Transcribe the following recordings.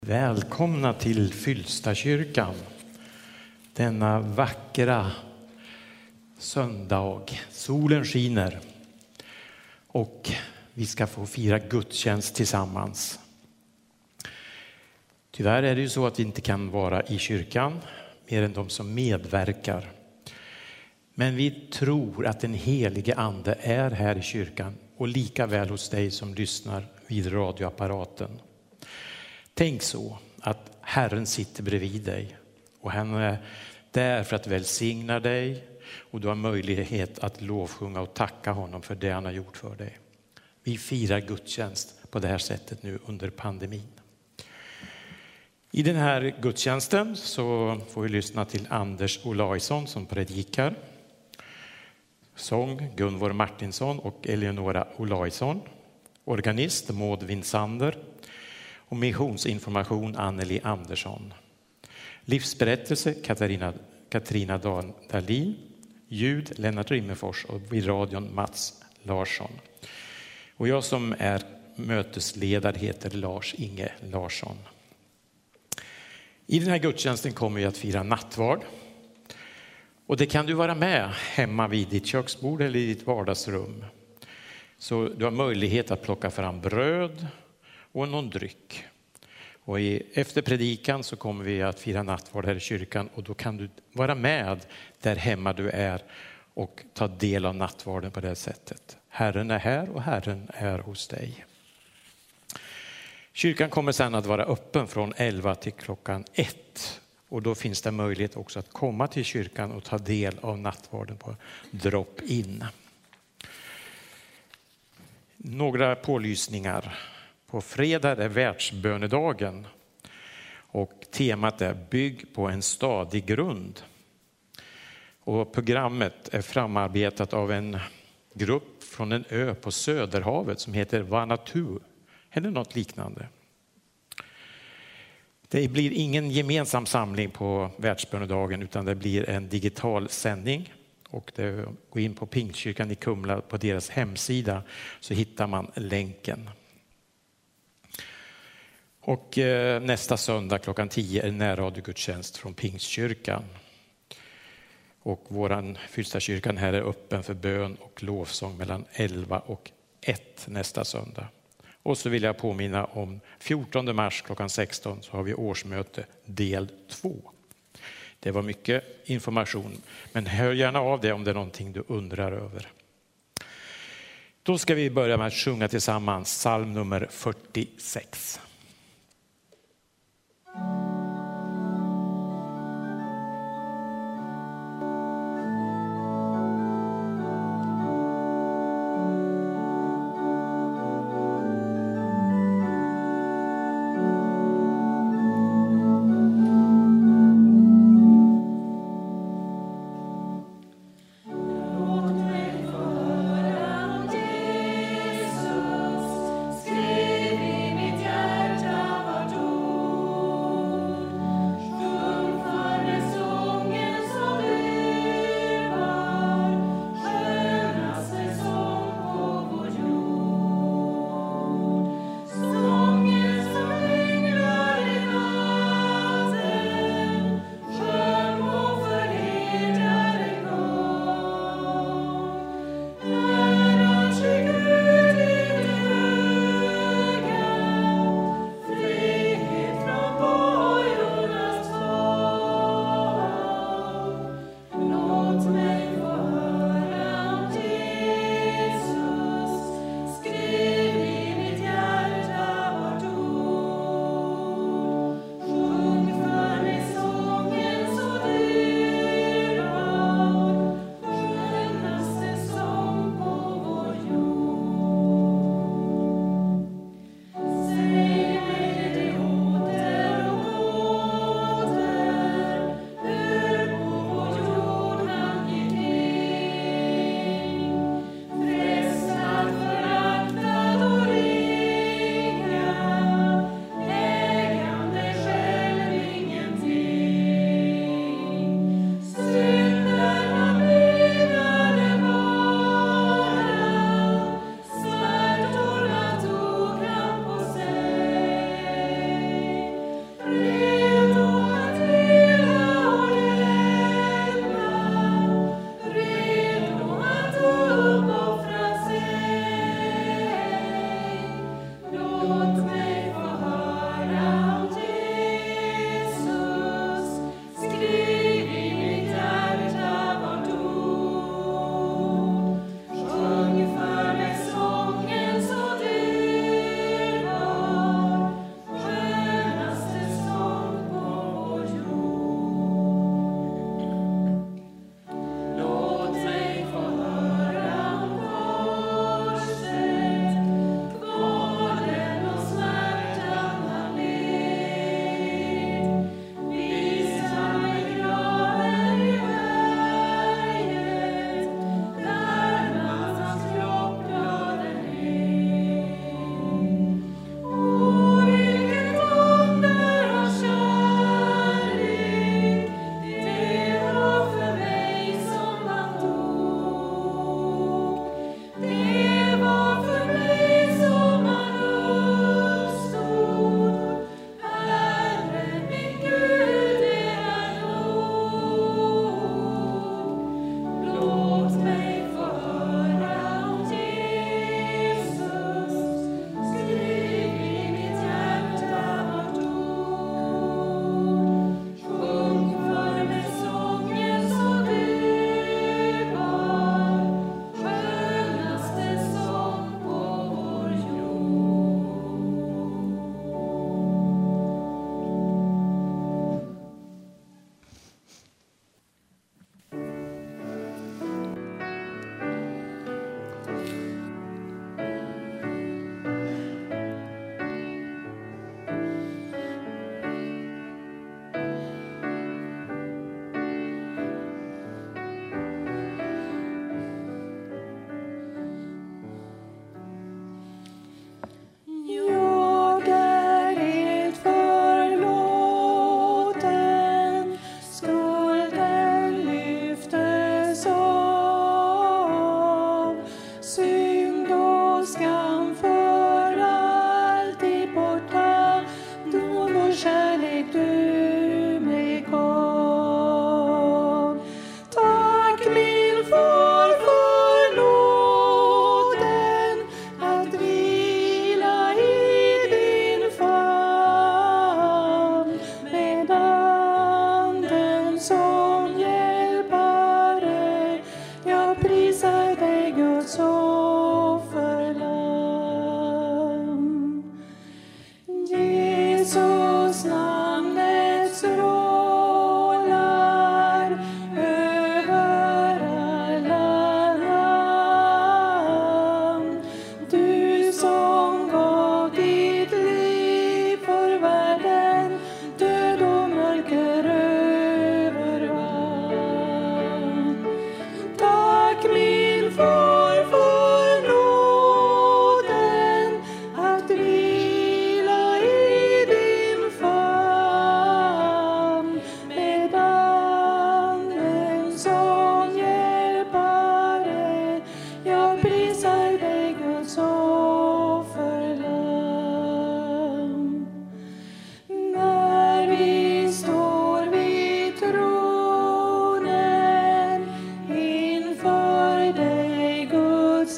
Välkomna till Fylstakyrkan denna vackra söndag. Solen skiner och vi ska få fira gudstjänst tillsammans. Tyvärr är det ju så att vi inte kan vara i kyrkan mer än de som medverkar. Men vi tror att den helige ande är här i kyrkan och lika väl hos dig som lyssnar vid radioapparaten. Tänk så att Herren sitter bredvid dig och han är där för att välsigna dig och du har möjlighet att lovsjunga och tacka honom för det han har gjort för dig. Vi firar gudstjänst på det här sättet nu under pandemin. I den här gudstjänsten så får vi lyssna till Anders Olaisson som predikar. Sång Gunvor Martinsson och Eleonora Olaisson. Organist Maud Vinsander. Och missionsinformation Anneli Andersson. Livsberättelse Katarina Dahlin. Ljud Lennart Rimmerfors och vid radion Mats Larsson. Och jag som är mötesledare heter Lars Inge Larsson. I den här gudstjänsten kommer vi att fira nattvard. Och det kan du vara med hemma vid ditt köksbord eller i ditt vardagsrum. Så du har möjlighet att plocka fram bröd och någon dryck. Och efter predikan så kommer vi att fira nattvard här i kyrkan och då kan du vara med där hemma du är och ta del av nattvarden på det sättet. Herren är här och Herren är hos dig. Kyrkan kommer sedan att vara öppen från 11 till klockan 1 och då finns det möjlighet också att komma till kyrkan och ta del av nattvarden på drop-in. Några pålysningar. På fredag är världsbönedagen och temat är bygg på en stadig grund. Och programmet är framarbetat av en grupp från en ö på Söderhavet som heter Vanuatu eller något liknande. Det blir ingen gemensam samling på världsbönedagen utan det blir en digital sändning. Och det går in på Pingstkyrkan i Kumla på deras hemsida så hittar man länken. Och nästa söndag klockan 10 är närradiogudstjänst från Pingstkyrkan. Och våran Fylstakyrkan här är öppen för bön och lovsång mellan 11 och 1 nästa söndag. Och så vill jag påminna om 14 mars klockan 16 så har vi årsmöte del 2. Det var mycket information, men hör gärna av det om det är någonting du undrar över. Då ska vi börja med att sjunga tillsammans psalm nummer 46. Skriv i mitt hjärta. stor kärlek du mig gav. Tack min far för nåden att vila i din famn med anden som hjälpare. Jag prisar dig, Guds offerlamm. Jesus namnet strålar över alla namn. Du som gav ditt liv för världen, död och mörker övervann. Tack min far för nåden att vila i din famn med anden som hjälpare. Jag prisar dig, Guds offerlamm. När vi står vid tronen inför dig, Guds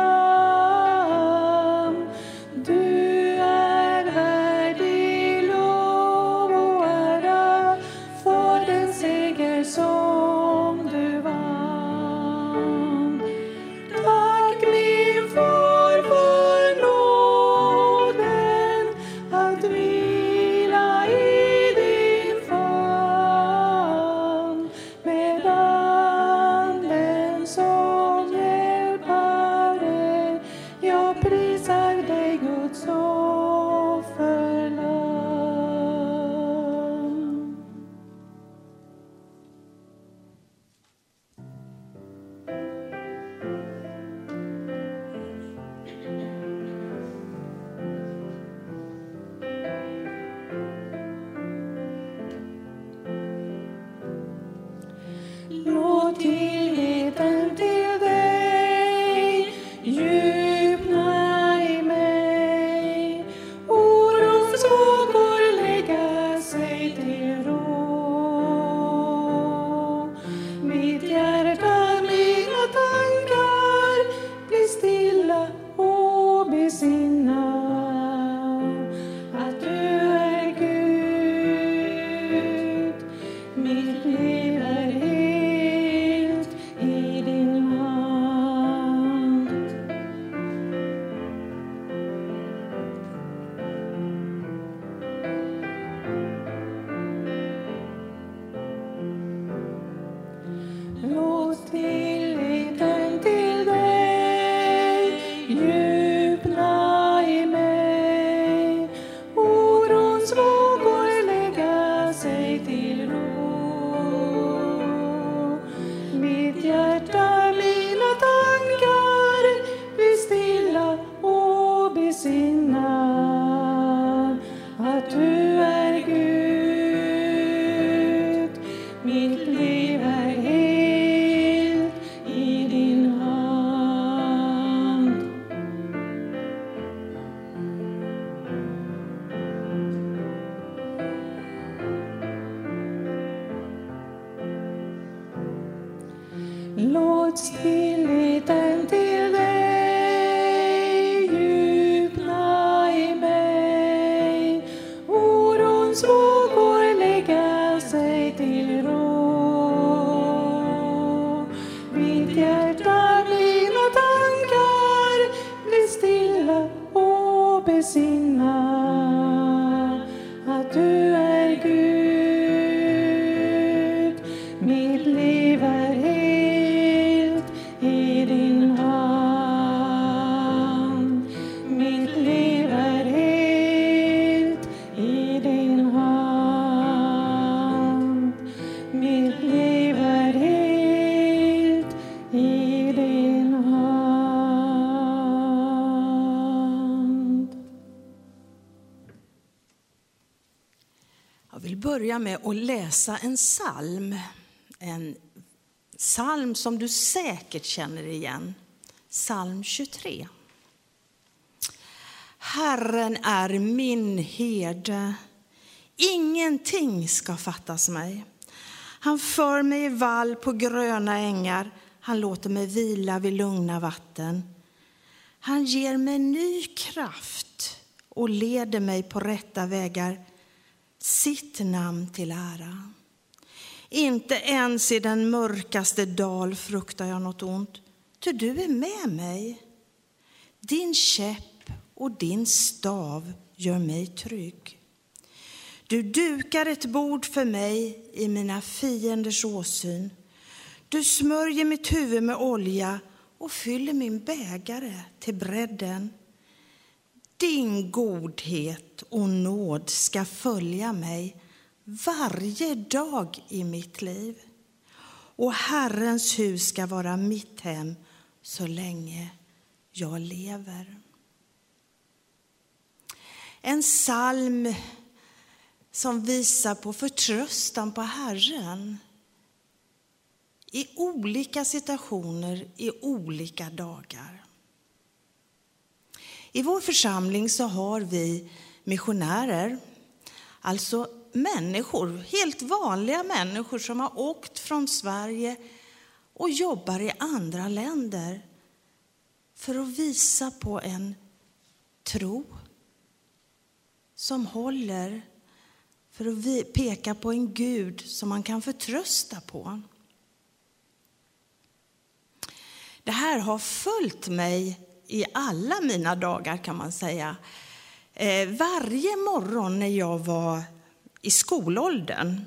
lamm, du är värdig lov och ära för den seger som du vann. Tack min far för nåden att vila i din famn med anden som hjälpare. Jag prisar dig, Guds offerlamm. Låt tilliten till dig djupna i mig. Orons vågor lägga sig till ro. Mitt hjärta, mina tankar blir stilla och besinna att du är Gud. Mitt liv är helt i din hand. Låt tilliten till dig djupna i mig. Orons vågor lägga sig till ro. Mitt hjärta, mina tankar blir stilla och besinna att du är Gud. Mitt liv är helt i din hand. Låt tilliten till dig djupna i mig. Orons vågor lägga sig till ro. Mitt hjärta, mina tankar blir stilla och besinna att du är Gud. Mitt liv är helt i din hand. Mitt liv är helt i din hand. Mitt liv är helt i din hand. Jag vill börja med att läsa en psalm. En psalm som du säkert känner igen. Psalm 23. Herren är min herde. Ingenting ska fattas mig. Han för mig i vall på gröna ängar. Han låter mig vila vid lugna vatten. Han ger mig ny kraft och leder mig på rätta vägar. Sitt namn till ära. Inte ens i den mörkaste dal fruktar jag något ont. Ty du är med mig. Din käpp och din stav gör mig trygg. Du dukar ett bord för mig i mina fienders åsyn. Du smörjer mitt huvud med olja och fyller min bägare till bredden. Din godhet och nåd ska följa mig varje dag i mitt liv. Och Herrens hus ska vara mitt hem så länge jag lever. En psalm som visar på förtröstan på Herren i olika situationer, i olika dagar. I vår församling så har vi missionärer, alltså människor, helt vanliga människor som har åkt från Sverige och jobbar i andra länder för att visa på en tro som håller, för att peka på en Gud som man kan förtrösta på. Det här har följt mig i alla mina dagar, kan man säga. Varje morgon när jag var i skolåldern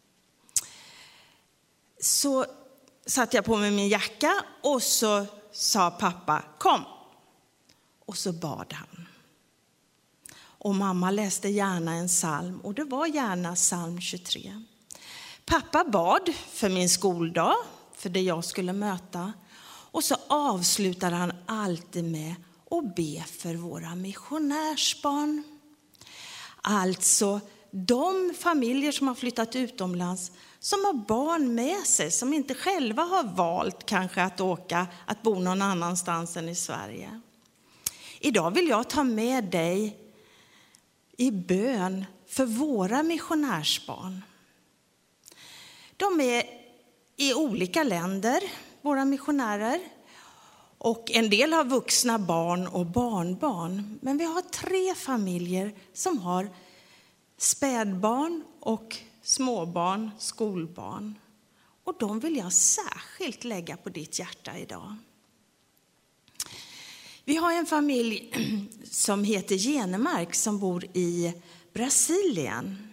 så satte jag på mig min jacka och så sa pappa kom. Och så bad han. Och mamma läste gärna en psalm och det var gärna psalm 23. Pappa bad för min skoldag, för det jag skulle möta. Och så avslutade han alltid med att be för våra missionärsbarn. Alltså de familjer som har flyttat utomlands, som har barn med sig, som inte själva har valt kanske att bo någon annanstans än i Sverige. Idag vill jag ta med dig i bön för våra missionärsbarn. De är i olika länder, våra missionärer. Och en del har vuxna barn och barnbarn. Men vi har 3 familjer som har spädbarn och småbarn, skolbarn. Och de vill jag särskilt lägga på ditt hjärta idag. Vi har en familj som heter Genemark som bor i Brasilien.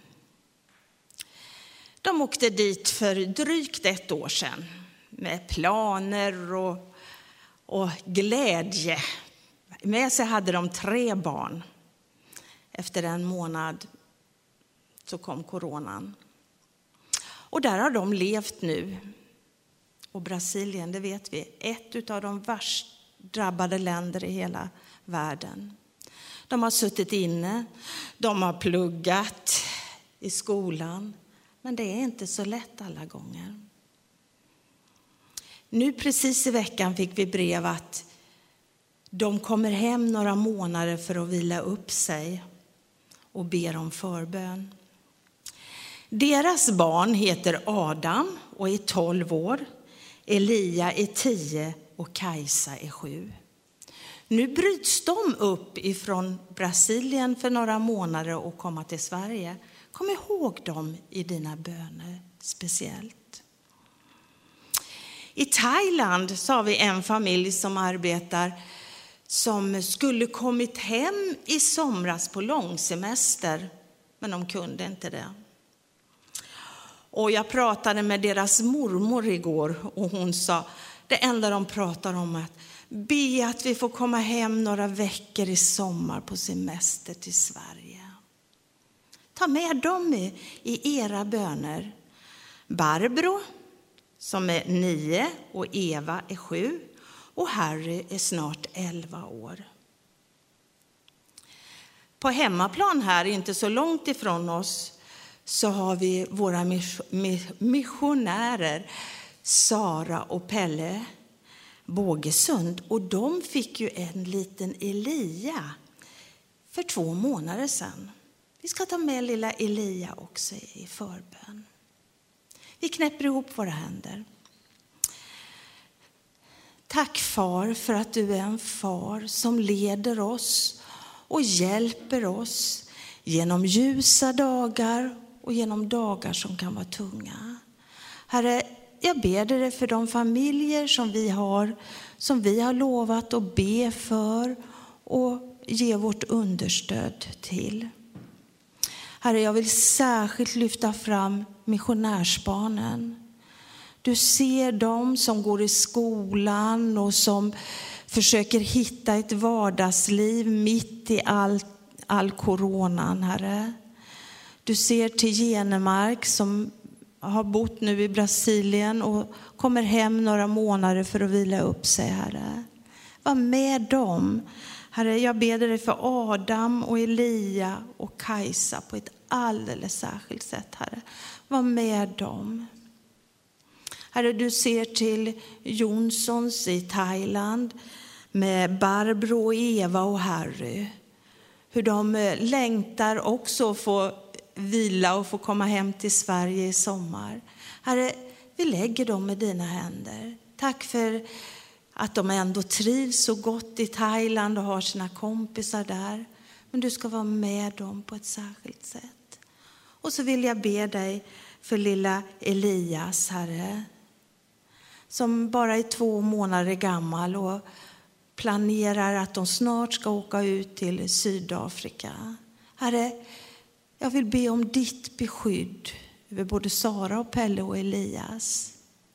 De åkte dit för drygt 1 år sedan med planer och glädje. Med sig hade de 3 barn. Efter 1 månad så kom coronan. Och där har de levt nu. Och Brasilien, det vet vi, ett av de värst drabbade länder i hela världen. De har suttit inne, de har pluggat i skolan. Men det är inte så lätt alla gånger. Nu precis i veckan fick vi brev att de kommer hem några månader för att vila upp sig och ber om förbön. Deras barn heter Adam och är 12 år. Elia är 10 och Kajsa är 7. Nu bryts de upp ifrån Brasilien för några månader och komma till Sverige. Kom ihåg dem i dina böner speciellt. I Thailand så har vi en familj som arbetar som skulle kommit hem i somras på långsemester, men de kunde inte det. Och jag pratade med deras mormor igår och hon sa det enda de pratar om är att be att vi får komma hem några veckor i sommar på semester till Sverige. Ta med dem i era böner. Barbro som är 9 och Eva är 7 och Harry är snart 11 år. På hemmaplan här, inte så långt ifrån oss, så har vi våra missionärer Sara och Pelle Bågesund. Och de fick ju en liten Elia för 2 månader sedan. Vi ska ta med lilla Elia också i förbön. Vi knäpper ihop våra händer. Tack far för att du är en far som leder oss och hjälper oss genom ljusa dagar och genom dagar som kan vara tunga. Herre, jag ber dig för de familjer som vi har lovat att be för och ge vårt understöd till. Herre, jag vill särskilt lyfta fram missionärsbarnen. Du ser dem som går i skolan och som försöker hitta ett vardagsliv mitt i all coronan, Herre. Du ser till Genemark som har bott nu i Brasilien och kommer hem några månader för att vila upp sig, Herre. Var med dem. Herre, jag ber dig för Adam och Elia och Kajsa på ett alldeles särskilt sätt, Herre. Var med dem. Herre, du ser till Jonssons i Thailand med Barbro och Eva och Harry. Hur de längtar också att få vila och få komma hem till Sverige i sommar. Herre, vi lägger dem i dina händer. Tack för att de ändå trivs så gott i Thailand och har sina kompisar där. Men du ska vara med dem på ett särskilt sätt. Och så vill jag be dig för lilla Elias, Herre. Som bara är 2 månader gammal och planerar att de snart ska åka ut till Sydafrika. Herre, jag vill be om ditt beskydd över både Sara och Pelle och Elias.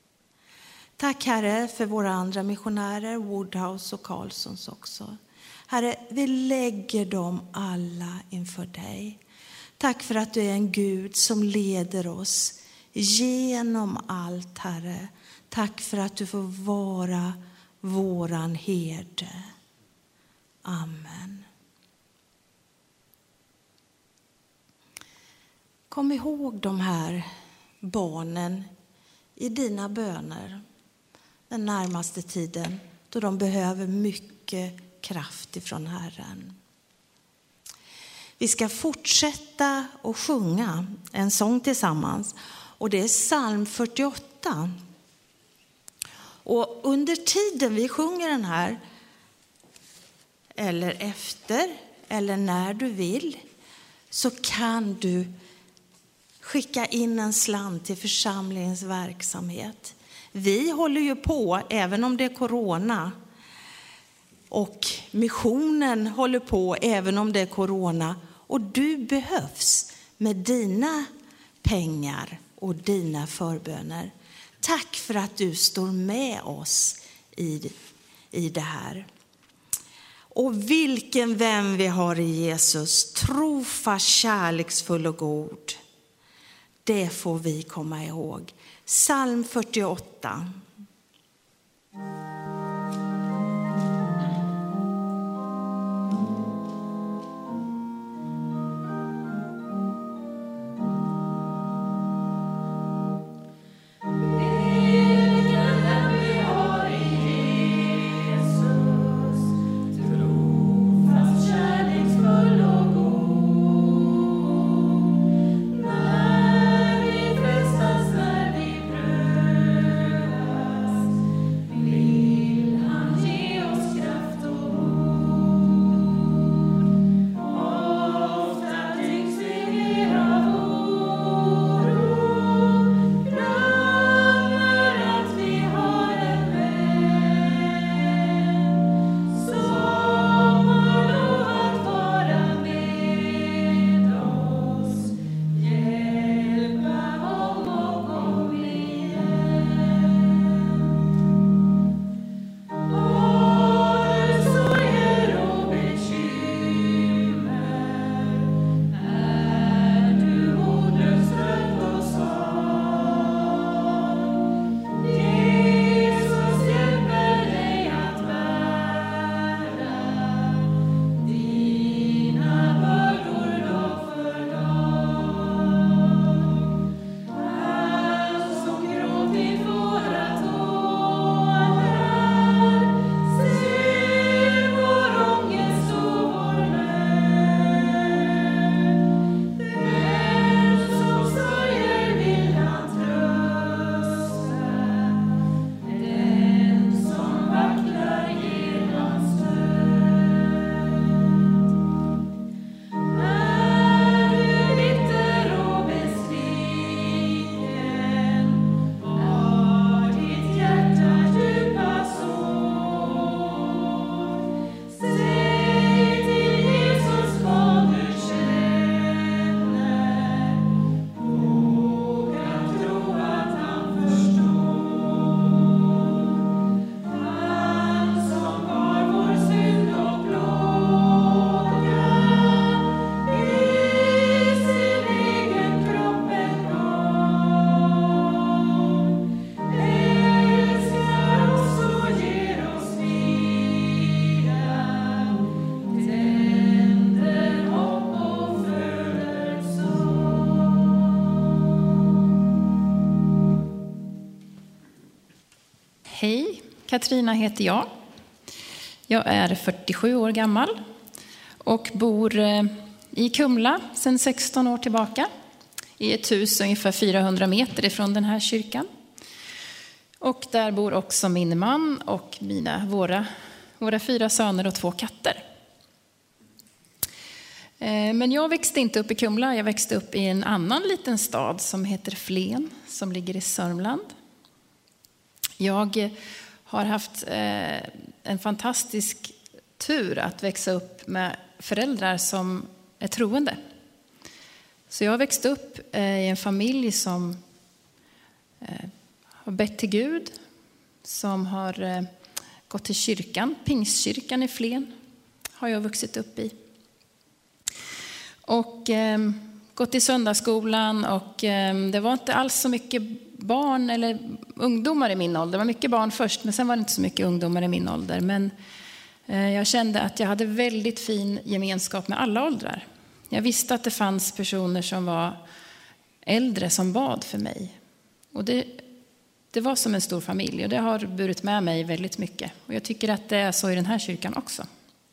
Tack, Herre, för våra andra missionärer, Woodhouse och Carlsons också. Herre, vi lägger dem alla inför dig. Tack för att du är en Gud som leder oss genom allt, Herre. Tack för att du får vara våran herde. Amen. Kom ihåg de här barnen i dina böner den närmaste tiden, då de behöver mycket kraft ifrån Herren. Vi ska fortsätta att sjunga en sång tillsammans, och det är psalm 48. Och under tiden vi sjunger den här, eller efter, eller när du vill, så kan du skicka in en slant till församlingens verksamhet. Vi håller ju på, även om det är corona. Och missionen håller på, även om det är corona. Och du behövs med dina pengar och dina förböner. Tack för att du står med oss i det här. Och vilken vän vi har i Jesus, trofast, kärleksfull och god. Det får vi komma ihåg. Psalm 48. Vi Katarina heter jag. Jag är 47 år gammal och bor i Kumla sedan 16 år tillbaka. I ett hus ungefär 400 meter ifrån den här kyrkan. Och där bor också min man och våra 4 söner och 2 katter. Men jag växte inte upp i Kumla, jag växte upp i en annan liten stad som heter Flen, som ligger i Sörmland. Jag har haft en fantastisk tur att växa upp med föräldrar som är troende. Så jag växte upp i en familj som har bett till Gud, som har gått till kyrkan, Pingstkyrkan i Flen har jag vuxit upp i. Och gått i söndagsskolan, och det var inte alls så mycket barn eller ungdomar i min ålder. Det var mycket barn först, men sen var det inte så mycket ungdomar i min ålder. Men jag kände att jag hade väldigt fin gemenskap med alla åldrar. Jag visste att det fanns personer som var äldre som bad för mig. Och det var som en stor familj, och det har burit med mig väldigt mycket. Och jag tycker att det är så i den här kyrkan också.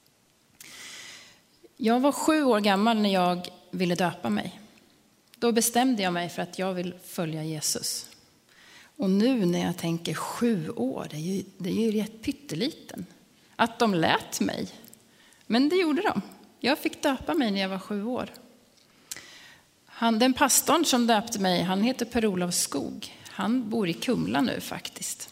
Jag var 7 år gammal när jag ville döpa mig. Då bestämde jag mig för att jag vill följa Jesus. Och nu när jag tänker 7 år, det är ju rätt pytteliten. Att de lät mig. Men det gjorde de. Jag fick döpa mig när jag var 7 år. Den pastorn som döpte mig, han heter Per-Olof Skog. Han bor i Kumla nu faktiskt.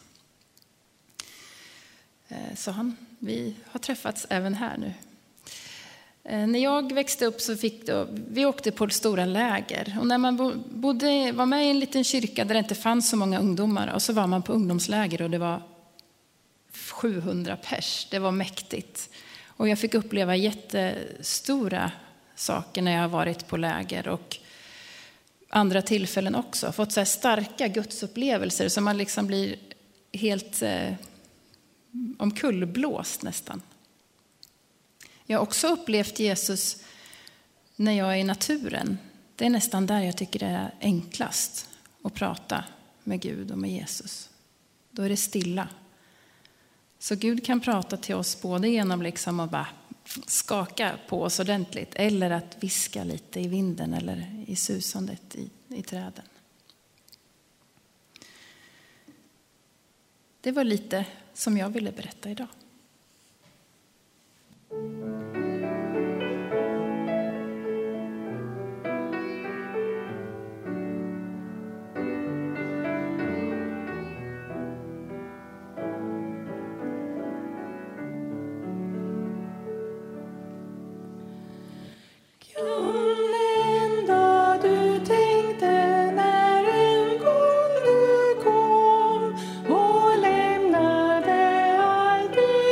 Så vi har träffats även här nu. När jag växte upp så vi åkte på stora läger. Och när man var med i en liten kyrka där det inte fanns så många ungdomar. Och så var man på ungdomsläger och det var 700 pers. Det var mäktigt. Och jag fick uppleva jättestora saker när jag har varit på läger. Och andra tillfällen också. Fått så här starka gudsupplevelser som man liksom blir helt omkullblåst nästan. Jag har också upplevt Jesus när jag är i naturen. Det är nästan där jag tycker det är enklast att prata med Gud och med Jesus. Då är det stilla. Så Gud kan prata till oss både genom liksom att bara skaka på oss ordentligt, eller att viska lite i vinden eller i susandet i träden. Det var lite som jag ville berätta idag. Och lämnade allt i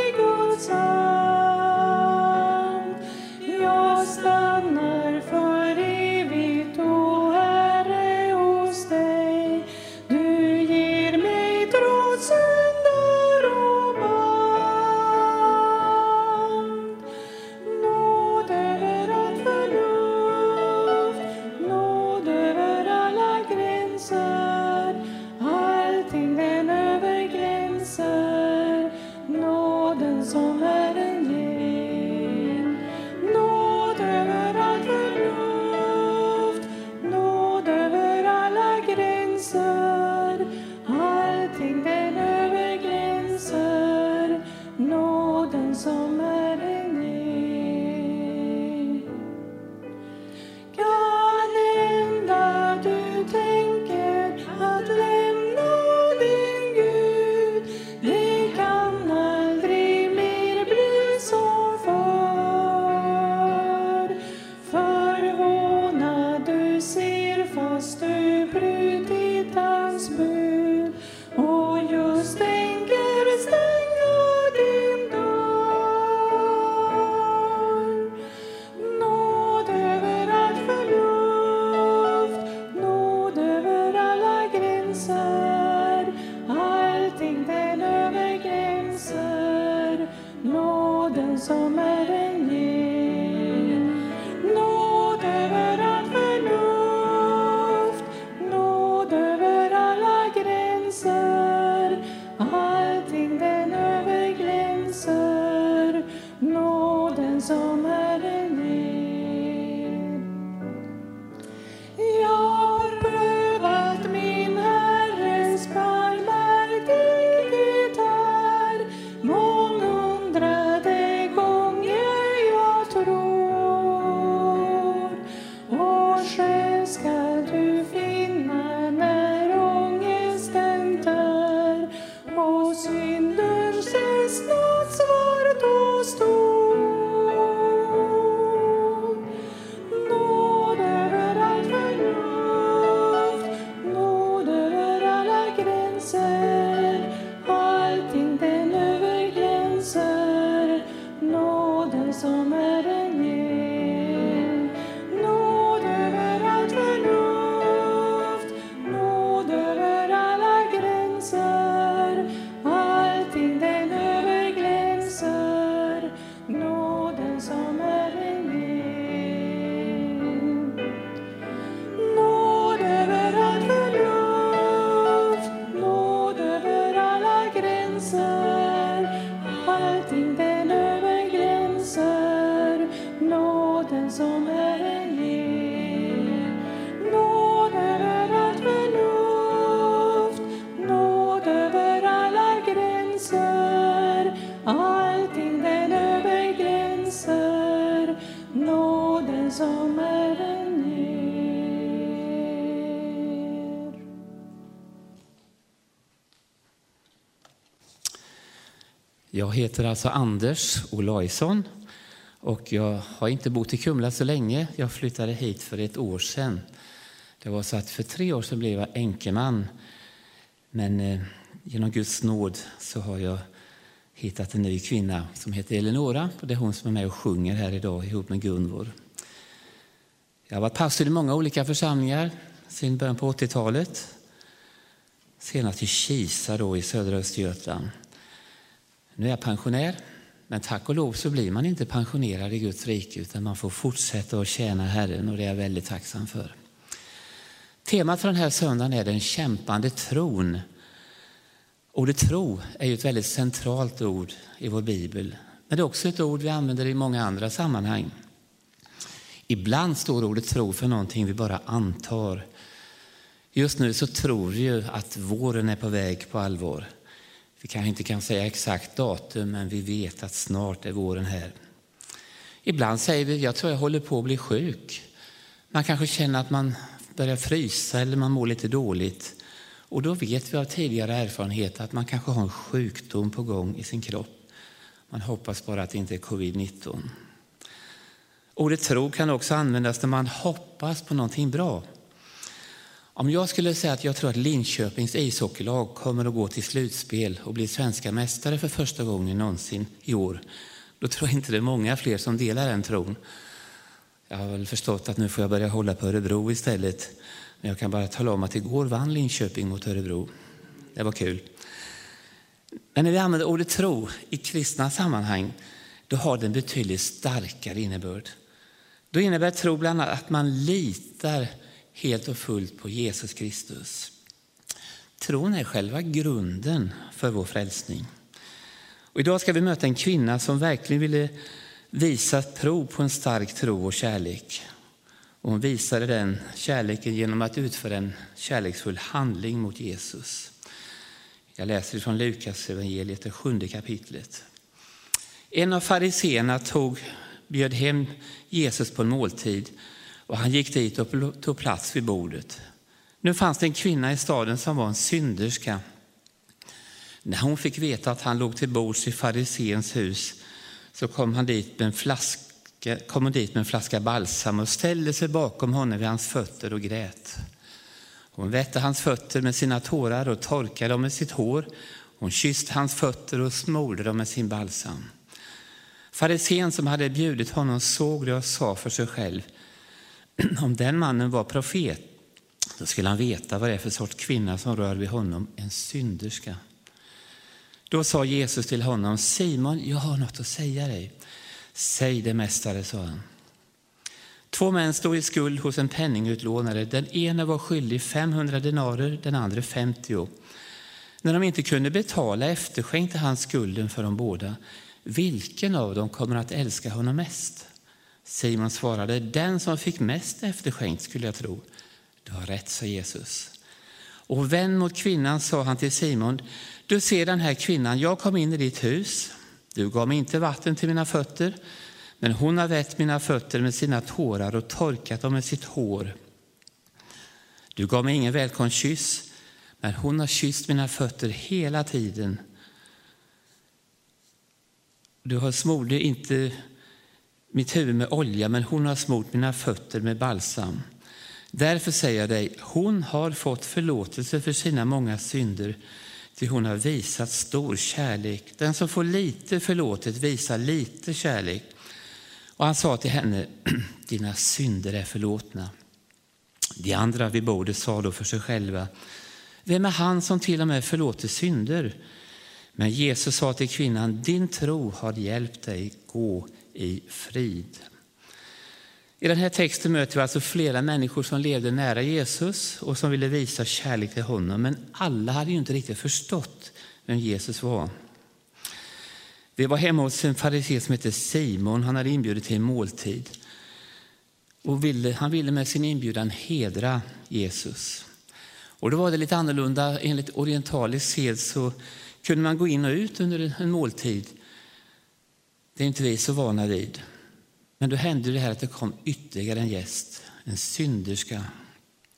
Jag heter alltså Anders Olaysson och jag har inte bott i Kumla så länge. Jag flyttade hit för 1 år sedan. Det var så att för 3 år sedan blev jag änkeman. Men genom Guds nåd så har jag hittat en ny kvinna som heter Eleonora. Och det är hon som är med och sjunger här idag ihop med Gunvor. Jag har varit pastor i många olika församlingar sedan början på 80-talet. Senast i Kisa då i södra Östergötland. Nu är jag pensionär, men tack och lov så blir man inte pensionerad i Guds rike utan man får fortsätta att tjäna Herren och det är jag väldigt tacksam för. Temat för den här söndagen är den kämpande tron. Ordet tro är ju ett väldigt centralt ord i vår bibel, men det är också ett ord vi använder i många andra sammanhang. Ibland står ordet tro för någonting vi bara antar. Just nu så tror vi ju att våren är på väg på allvar. Vi kanske inte kan säga exakt datum, men vi vet att snart är våren här. Ibland säger vi, jag tror jag håller på att bli sjuk. Man kanske känner att man börjar frysa eller man mår lite dåligt. Och då vet vi av tidigare erfarenhet att man kanske har en sjukdom på gång i sin kropp. Man hoppas bara att det inte är covid-19. Ordet tro kan också användas när man hoppas på någonting bra. Om jag skulle säga att jag tror att Linköpings ishockeylag kommer att gå till slutspel och bli svenska mästare för första gången någonsin i år, då tror jag inte det är många fler som delar den tron. Jag har väl förstått att nu får jag börja hålla på Örebro istället. Men jag kan bara tala om att igår vann Linköping mot Örebro. Det var kul. Men när vi använder ordet tro i kristna sammanhang, då har den betydligt starkare innebörd. Då innebär tro bland annat att man litar helt och fullt på Jesus Kristus. Tron är själva grunden för vår frälsning. Och idag ska vi möta en kvinna som verkligen ville visa prov på en stark tro och kärlek. Och hon visade den kärleken genom att utföra en kärleksfull handling mot Jesus. Jag läser från Lukas evangeliet, det 7:e kapitlet. En av fariseerna bjöd hem Jesus på en måltid och han gick dit och tog plats vid bordet. Nu fanns det en kvinna i staden som var en synderska. När hon fick veta att han låg till bords i fariseens hus så kom hon dit med en flaska balsam och ställde sig bakom honom vid hans fötter och grät. Hon vätte hans fötter med sina tårar och torkade dem med sitt hår. Hon kysste hans fötter och smorde dem med sin balsam. Farisén som hade bjudit honom såg det och sa för sig själv: om den mannen var profet, då skulle han veta vad det är för sorts kvinna som rör vid honom, en synderska. Då sa Jesus till honom: Simon, jag har något att säga dig. Säg det, mästare, sa han. 2 män stod i skuld hos en penningutlånare. Den ena var skyldig 500 denarer, den andra 50. När de inte kunde betala efterskänkte han skulden för dem båda. Vilken av dem kommer att älska honom mest? Simon svarade: den som fick mest efterskänkt, skulle jag tro. Du har rätt, sa Jesus. Och vän mot kvinnan sa han till Simon: du ser den här kvinnan, jag kom in i ditt hus. Du gav mig inte vatten till mina fötter, men hon har vätt mina fötter med sina tårar och torkat dem med sitt hår. Du gav mig ingen välkomstkyss, men hon har kysst mina fötter hela tiden. Du har smorde inte mitt huvud med olja, men hon har smort mina fötter med balsam. Därför säger jag dig, hon har fått förlåtelse för sina många synder, till hon har visat stor kärlek. Den som får lite förlåtet visar lite kärlek. Och han sa till henne: dina synder är förlåtna. De andra vid bordet sa då för sig själva: vem är han som till och med förlåter synder? Men Jesus sa till kvinnan: din tro har hjälpt dig, gå i frid. I den här texten möter vi alltså flera människor som levde nära Jesus och som ville visa kärlek till honom. Men alla hade ju inte riktigt förstått vem Jesus var. Vi var hemma hos en farisé som heter Simon. Han hade inbjudit till en måltid. Och han ville med sin inbjudan hedra Jesus. Och då var det lite annorlunda. Enligt orientalisk sed så kunde man gå in och ut under en måltid. Det är inte vi så vana vid. Men då hände det här att det kom ytterligare en gäst, en synderska.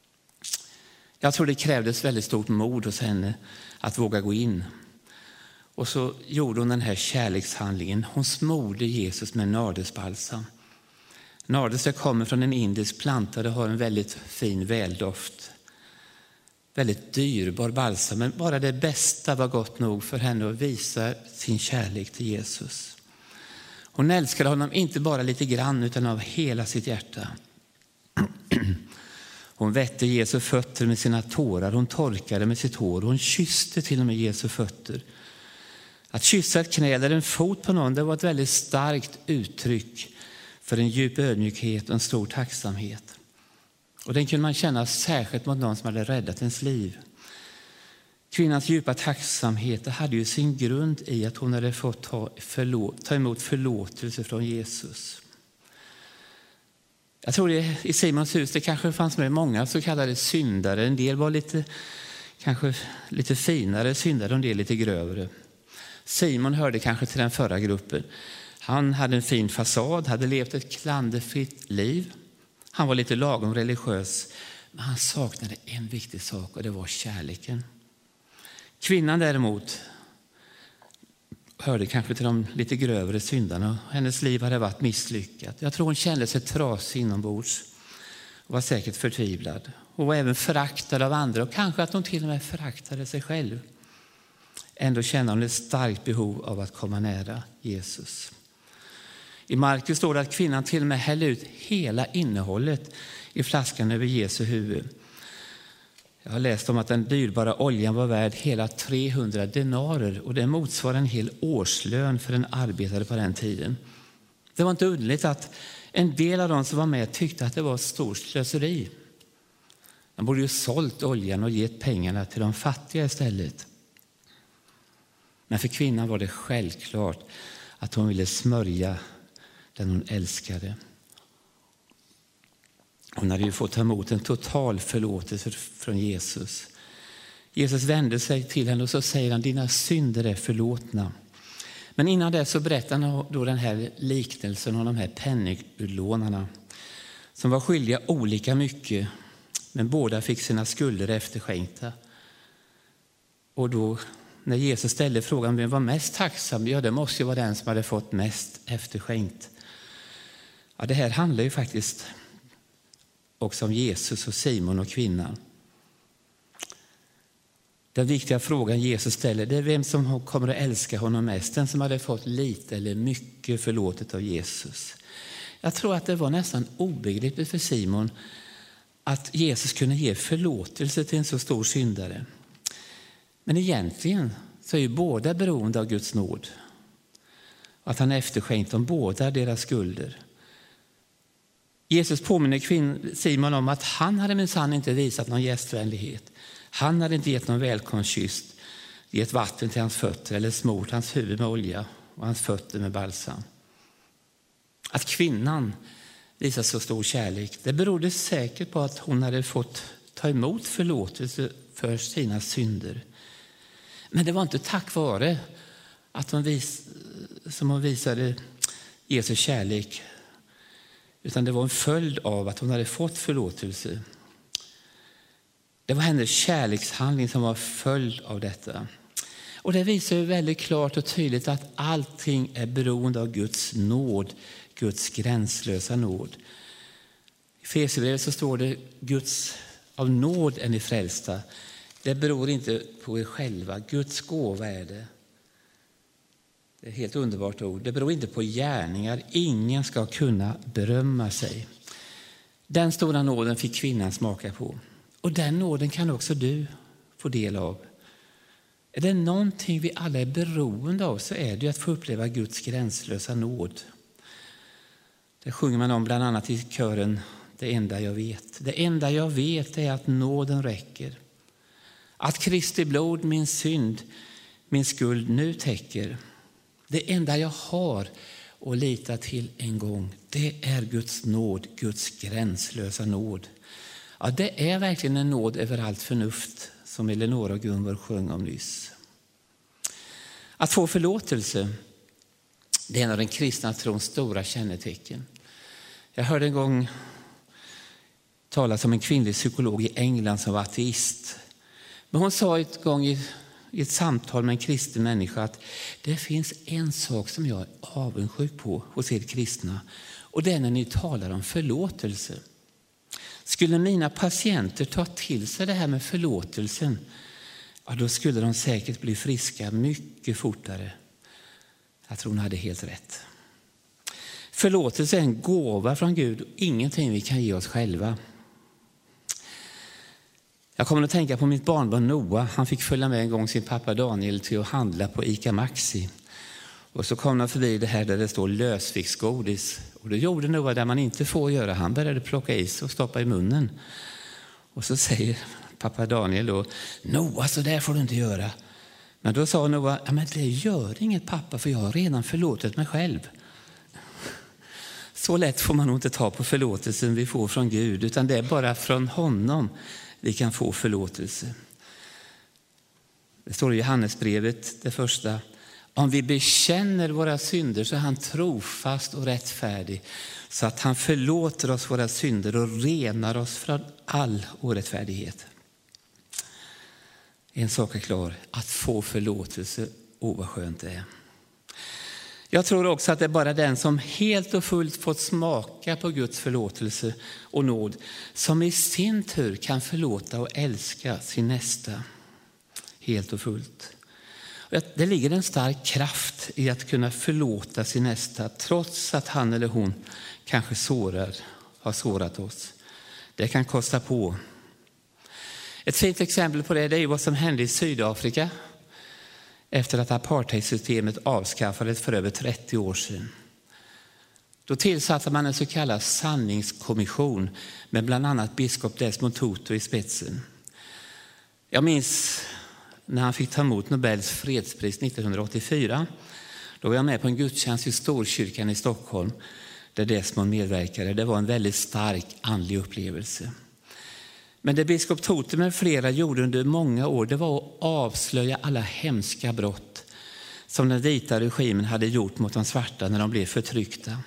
Jag tror det krävdes väldigt stort mod hos henne att våga gå in. Och så gjorde hon den här kärlekshandlingen. Hon smorde Jesus med nardusbalsam. Nardus kommer från en indisk planta. Det har en väldigt fin väldoft. Väldigt dyrbar balsam. Men bara det bästa var gott nog för henne att visa sin kärlek till Jesus. Hon älskade honom inte bara lite grann utan av hela sitt hjärta. Hon vätte Jesu fötter med sina tårar. Hon torkade med sitt hår. Hon kysste till och med Jesu fötter. Att kyssa ett knä eller en fot på någon, det var ett väldigt starkt uttryck för en djup ödmjukhet och en stor tacksamhet. Och den kunde man känna särskilt mot någon som hade räddat ens liv. Kvinnans djupa tacksamhet hade ju sin grund i att hon hade fått ta emot förlåtelse från Jesus. Jag tror det i Simons hus det kanske fanns med många så kallade syndare. En del var kanske lite finare syndare och en del lite grövre. Simon hörde kanske till den förra gruppen. Han hade en fin fasad, hade levt ett klanderfritt liv. Han var lite lagom religiös, men han saknade en viktig sak och det var kärleken. Kvinnan däremot hörde kanske till de lite grövre syndarna. Hennes liv hade varit misslyckat. Jag tror hon kände sig trasig inombords och var säkert förtvivlad. Hon var även föraktad av andra och kanske att hon till och med föraktade sig själv. Ändå kände hon ett starkt behov av att komma nära Jesus. I Markus står det att kvinnan till och med hällde ut hela innehållet i flaskan över Jesu huvud. Jag har läst om att den dyrbara oljan var värd hela 300 denarer och det motsvarar en hel årslön för en arbetare på den tiden. Det var inte underligt att en del av de som var med tyckte att det var ett stort slöseri. Man borde ju sålt oljan och gett pengarna till de fattiga istället. Men för kvinnan var det självklart att hon ville smörja den hon älskade. Hon hade ju fått ta emot en total förlåtelse från Jesus. Jesus vände sig till henne och så säger han, dina synder är förlåtna. Men innan det så berättar han då den här liknelsen om de här penningutlånarna som var skyldiga olika mycket, men båda fick sina skulder efterskänkta. Och då när Jesus ställde frågan vem var mest tacksam, ja det måste ju vara den som hade fått mest efterskänkt. Ja, det här handlar ju faktiskt också om Jesus och Simon och kvinnan. Den viktiga frågan Jesus ställer det är vem som kommer att älska honom mest. Den som hade fått lite eller mycket förlåtet av Jesus. Jag tror att det var nästan obegripligt för Simon att Jesus kunde ge förlåtelse till en så stor syndare. Men egentligen så är ju båda beroende av Guds nåd. Att han efterskänkt dem båda deras skulder. Jesus påminner Simon om att han hade minsann inte visat någon gästvänlighet. Han hade inte gett någon välkomstkyss, gett vatten till hans fötter eller smort hans huvud med olja och hans fötter med balsam. Att kvinnan visade så stor kärlek, det berodde säkert på att hon hade fått ta emot förlåtelse för sina synder. Men det var inte tack vare att hon visade Jesu kärlek, utan det var en följd av att hon hade fått förlåtelse. Det var hennes kärlekshandling som var följd av detta. Och det visar ju väldigt klart och tydligt att allting är beroende av Guds nåd, Guds gränslösa nåd. I Efesierbrevet så står det av nåd är ni frälsta. Det beror inte på er själva. Guds gåva är det. Det är ett helt underbart ord. Det beror inte på gärningar. Ingen ska kunna berömma sig. Den stora nåden fick kvinnan smaka på. Och den nåden kan också du få del av. Är det någonting vi alla är beroende av så är det att få uppleva Guds gränslösa nåd. Det sjunger man om bland annat i kören Det enda jag vet. Det enda jag vet är att nåden räcker. Att Kristi blod min synd, min skuld nu täcker. Det enda jag har att lita till en gång, det är Guds nåd, Guds gränslösa nåd. Ja, det är verkligen en nåd över allt förnuft som Eleonora och Gunvor sjöng om nyss. Att få förlåtelse, det är en av den kristna trons stora kännetecken. Jag hörde en gång talas om en kvinnlig psykolog i England som var ateist. Men hon sa ett gång i i ett samtal med en kristen människa att det finns en sak som jag är avundsjuk på hos er kristna. Och det är när ni talar om förlåtelse. Skulle mina patienter ta till sig det här med förlåtelsen, ja, då skulle de säkert bli friska mycket fortare. Jag tror hon hade helt rätt. Förlåtelse är en gåva från Gud och ingenting vi kan ge oss själva. Jag kommer att tänka på mitt barnbarn Noah. Han fick följa med en gång sin pappa Daniel till att handla på ICA Maxi. Och så kom han förbi det här där det står lösviktsgodis. Och då gjorde Noah där man inte får göra. Han började plocka is och stoppa i munnen. Och så säger pappa Daniel då, Noah, så där får du inte göra. Men då sa Noah, ja, men det gör inget pappa, för jag har redan förlåtit mig själv. Så lätt får man nog inte ta på förlåtelsen vi får från Gud, utan det är bara från honom vi kan få förlåtelse. Det står i Johannesbrevet, det första. Om vi bekänner våra synder så är han trofast och rättfärdig, så att han förlåter oss våra synder och renar oss från all orättfärdighet. En sak är klar, att få förlåtelse, vad skönt det är. Jag tror också att det är bara den som helt och fullt fått smaka på Guds förlåtelse och nåd som i sin tur kan förlåta och älska sin nästa helt och fullt. Det ligger en stark kraft i att kunna förlåta sin nästa trots att han eller hon kanske har sårat oss. Det kan kosta på. Ett fint exempel på det är vad som hände i Sydafrika efter att apartheidsystemet avskaffades för över 30 år sedan. Då tillsatte man en så kallad sanningskommission med bland annat biskop Desmond Tutu i spetsen. Jag minns när han fick ta emot Nobels fredspris 1984. Då var jag med på en gudstjänst i Storkyrkan i Stockholm där Desmond medverkade. Det var en väldigt stark andlig upplevelse. Men det biskop Tutu med flera gjorde under många år, det var att avslöja alla hemska brott som den vita regimen hade gjort mot de svarta när de blev förtryckta.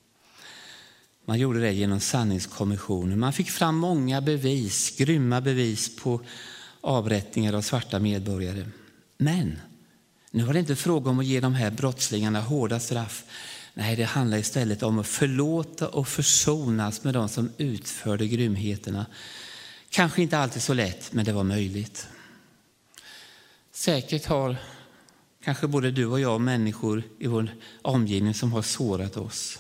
Man gjorde det genom sanningskommissionen. Man fick fram många bevis, grymma bevis på avrättningar av svarta medborgare. Men nu var det inte fråga om att ge de här brottslingarna hårda straff. Nej, det handlar istället om att förlåta och försonas med de som utförde grymheterna. Kanske inte alltid så lätt, men det var möjligt. Säkert har kanske både du och jag människor i vår omgivning som har sårat oss.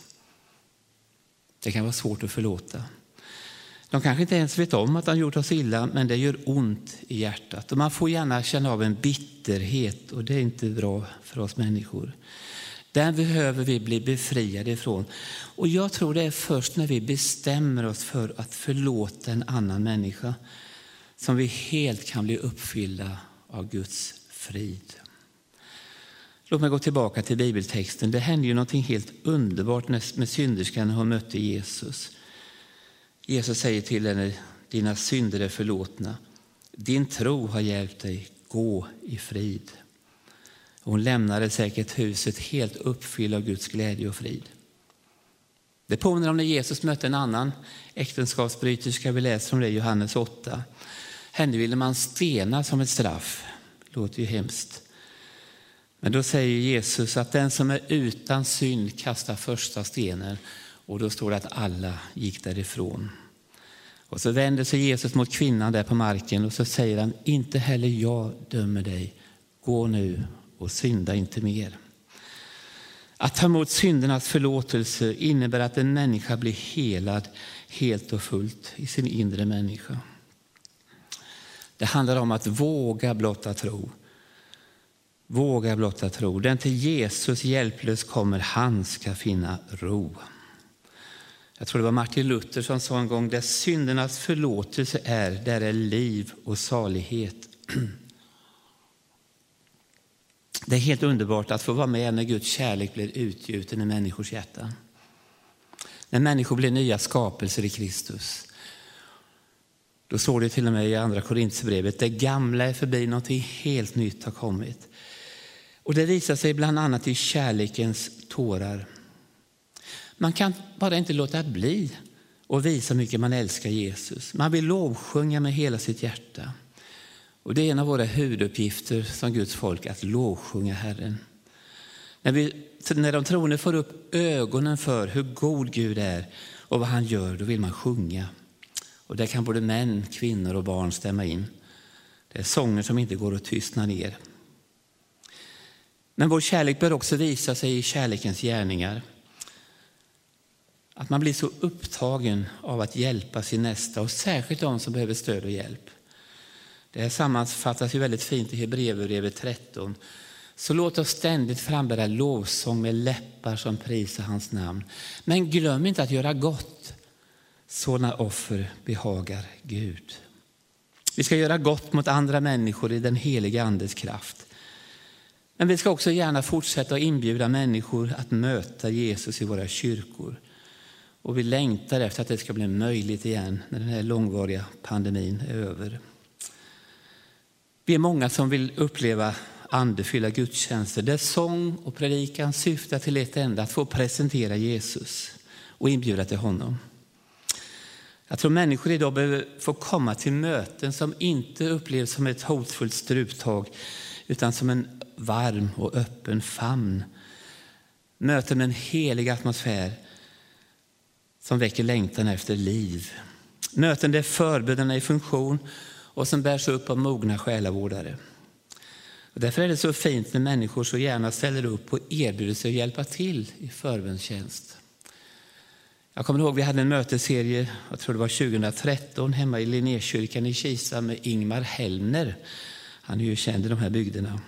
Det kan vara svårt att förlåta. De kanske inte ens vet om att de gjort oss illa, men det gör ont i hjärtat. Och man får gärna känna av en bitterhet, och det är inte bra för oss människor. Den behöver vi bli befriade ifrån. Och jag tror det är först när vi bestämmer oss för att förlåta en annan människa som vi helt kan bli uppfyllda av Guds frid. Låt mig gå tillbaka till bibeltexten. Det hände ju någonting helt underbart med synderskan när hon mötte Jesus. Jesus säger till henne, dina synder är förlåtna. Din tro har hjälpt dig, gå i frid. Hon lämnade säkert huset helt uppfylld av Guds glädje och frid. Det påminner om när Jesus mötte en annan äktenskapsbryterska. Vi läser om det i Johannes 8. Henne ville man stena som ett straff. Låter ju hemskt. Men då säger Jesus att den som är utan synd kastar första stenen. Och då står det att alla gick därifrån. Och så vänder sig Jesus mot kvinnan där på marken och så säger han, inte heller jag dömer dig. Gå nu och synda inte mer. Att ta emot syndernas förlåtelse innebär att en människa blir helad helt och fullt i sin inre människa. Det handlar om att våga blotta tro. Våga blotta tro. Den till Jesus hjälplös kommer, han ska finna ro. Jag tror det var Martin Luther som sa en gång, där syndernas förlåtelse är, där är liv och salighet. Det är helt underbart att få vara med när Guds kärlek blir utgjuten i människors hjärtan. När människor blir nya skapelser i Kristus. Då står det till och med i andra Korinthierbrevet, det gamla är förbi, någonting helt nytt har kommit. Och det visar sig bland annat i kärlekens tårar. Man kan bara inte låta bli och visa hur mycket man älskar Jesus. Man vill lovsjunga med hela sitt hjärta. Och det är en av våra huvuduppgifter som Guds folk att lovsjunga Herren. När de troende får upp ögonen för hur god Gud är och vad han gör, då vill man sjunga. Och där kan både män, kvinnor och barn stämma in. Det är sånger som inte går att tystna ner. Men vår kärlek bör också visa sig i kärlekens gärningar. Att man blir så upptagen av att hjälpa sin nästa och särskilt de som behöver stöd och hjälp. Det här sammanfattas ju väldigt fint i Hebreerbrevet 13. Så låt oss ständigt frambära lovsång med läppar som prisar hans namn. Men glöm inte att göra gott. Sådana offer behagar Gud. Vi ska göra gott mot andra människor i den heliga andes kraft. Men vi ska också gärna fortsätta att inbjuda människor att möta Jesus i våra kyrkor. Och vi längtar efter att det ska bli möjligt igen när den här långvariga pandemin är över. Vi är många som vill uppleva andefyllda gudstjänster där sång och predikan syftar till ett enda, att få presentera Jesus och inbjuda till honom. Jag tror människor idag behöver få komma till möten som inte upplevs som ett hotfullt struptag utan som en varm och öppen famn. Möten med en helig atmosfär som väcker längtan efter liv. Möten där förbönerna är i funktion och som bärs upp av mogna själavårdare. Och därför är det så fint när människor så gärna ställer upp och erbjuder sig att hjälpa till i förbönstjänst. Jag kommer ihåg vi hade en möteserie, jag tror det var 2013, hemma i Linnékyrkan i Kisa med Ingmar Helmner. Han är ju känd i de här bygderna.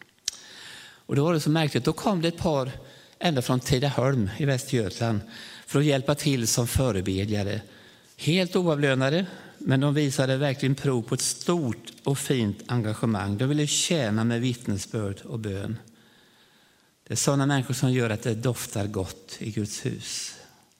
Och då var det så märkligt, då kom det ett par ända från Tidaholm i Västergötland för att hjälpa till som förebedjare. Helt oavlönade, men de visade verkligen prov på ett stort och fint engagemang. De ville tjäna med vittnesbörd och bön. Det är sådana människor som gör att det doftar gott i Guds hus.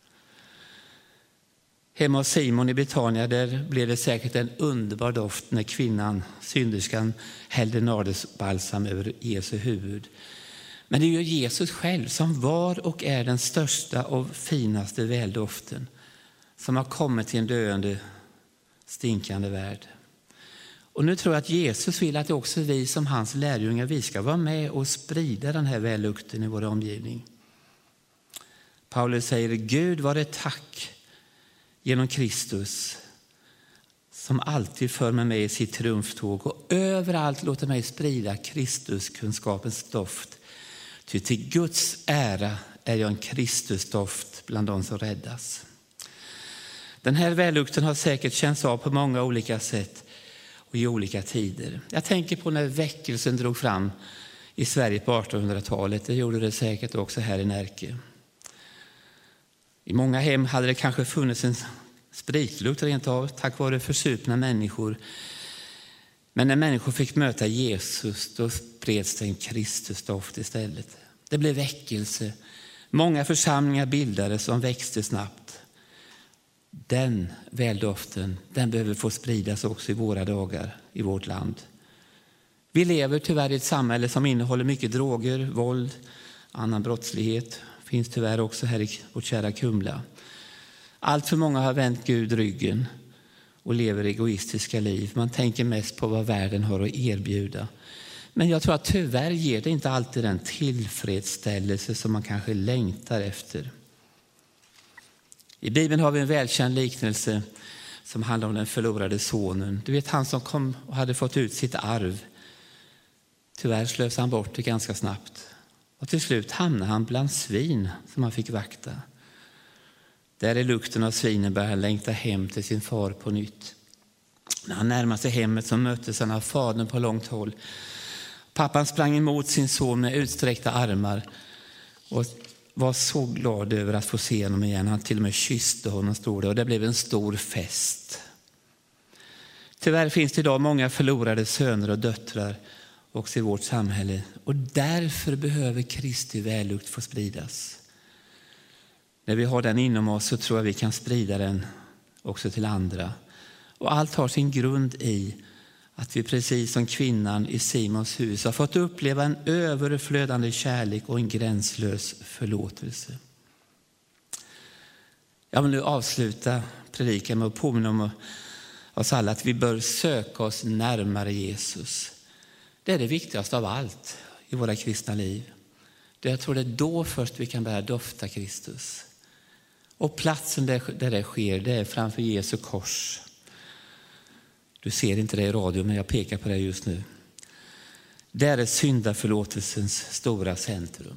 Hemma hos Simon i Betania, där blev det säkert en underbar doft när kvinnan, synderskan, hällde nardusbalsam över Jesu huvud. Men det är ju Jesus själv som var och är den största och finaste väldoften som har kommit till en döende, stinkande värld. Och nu tror jag att Jesus vill att också vi som hans lärjungar, vi ska vara med och sprida den här vällukten i vår omgivning. Paulus säger, Gud var det tack genom Kristus som alltid för mig med i sitt triumftåg och överallt låter mig sprida Kristuskunskapens doft. Ty till Guds ära är jag en Kristusdoft bland de som räddas. Den här vällukten har säkert känts av på många olika sätt och i olika tider. Jag tänker på när väckelsen drog fram i Sverige på 1800-talet. Det gjorde det säkert också här i Närke. I många hem hade det kanske funnits en spritlukt rent av tack vare försupna människor. Men när människor fick möta Jesus, då spreds det en Kristusdoft istället. Det blev väckelse. Många församlingar bildades som växte snabbt. Den väldoften, den behöver få spridas också i våra dagar, i vårt land. Vi lever tyvärr i ett samhälle som innehåller mycket droger, våld, annan brottslighet. Finns tyvärr också här i vårt kära Kumla. Allt för många har vänt Gud ryggen och lever egoistiska liv. Man tänker mest på vad världen har att erbjuda. Men jag tror att tyvärr ger det inte alltid den tillfredsställelse som man kanske längtar efter. I Bibeln har vi en välkänd liknelse som handlar om den förlorade sonen. Du vet, han som kom och hade fått ut sitt arv. Tyvärr slösade han bort det ganska snabbt. Och till slut hamnade han bland svin som han fick vakta. Där i lukten av svinen började han längta hem till sin far på nytt. När han närmade sig hemmet så möttes han av fadern på långt håll. Pappan sprang emot sin son med utsträckta armar och var så glad över att få se honom igen. Han till och med kysste honom, stod det, och det blev en stor fest. Tyvärr finns det idag många förlorade söner och döttrar också i vårt samhälle. Och därför behöver Kristi vällukt få spridas. När vi har den inom oss så tror jag vi kan sprida den också till andra. Och allt har sin grund i att vi precis som kvinnan i Simons hus har fått uppleva en överflödande kärlek och en gränslös förlåtelse. Jag vill nu avsluta predikan med att påminna om oss alla att vi bör söka oss närmare Jesus. Det är det viktigaste av allt i våra kristna liv. Jag tror det är då först vi kan börja dofta Kristus. Och platsen där det sker, det är framför Jesu kors. Du ser inte det i radio, men jag pekar på det just nu. Där är syndaförlåtelsens stora centrum.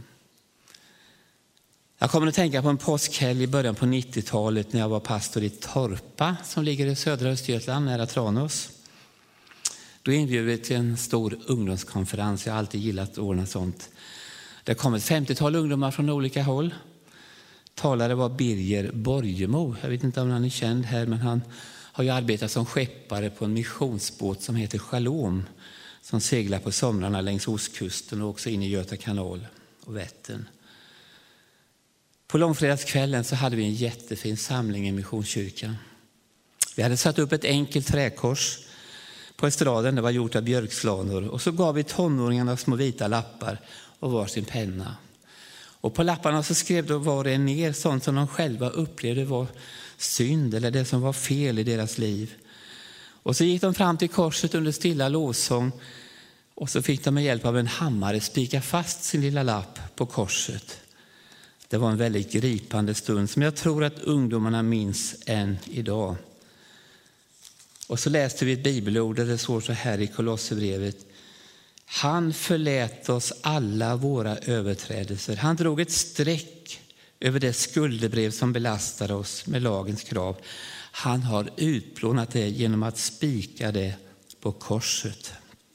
Jag kommer att tänka på en påskhelg i början på 90-talet när jag var pastor i Torpa som ligger i södra Östergötland nära Tranås. Då inbjöd vi till en stor ungdomskonferens. Jag har alltid gillat att ordna sånt. Det kom ett 50-tal ungdomar från olika håll. Talare var Birger Borgemo. Jag vet inte om han är känd här, men han har ju arbetat som skeppare på en missionsbåt som heter Shalom, som seglar på somrarna längs ostkusten och också in i Göta kanal och Vättern. På långfredagskvällen så hade vi en jättefin samling i Missionskyrkan. Vi hade satt upp ett enkelt träkors på estraden. Det var gjort av björkslanor. Och så gav vi tonåringarna små vita lappar och varsin penna. Och på lapparna så skrev de var och en ner sånt som de själva upplevde var synd eller det som var fel i deras liv. Och så gick de fram till korset under stilla lovsång och så fick de med hjälp av en hammare spika fast sin lilla lapp på korset. Det var en väldigt gripande stund som jag tror att ungdomarna minns än idag. Och så läste vi ett bibelord där det står så här i Kolosserbrevet. Han förlät oss alla våra överträdelser. Han drog ett streck över det skuldebrev som belastade oss med lagens krav. Han har utplånat det genom att spika det på korset.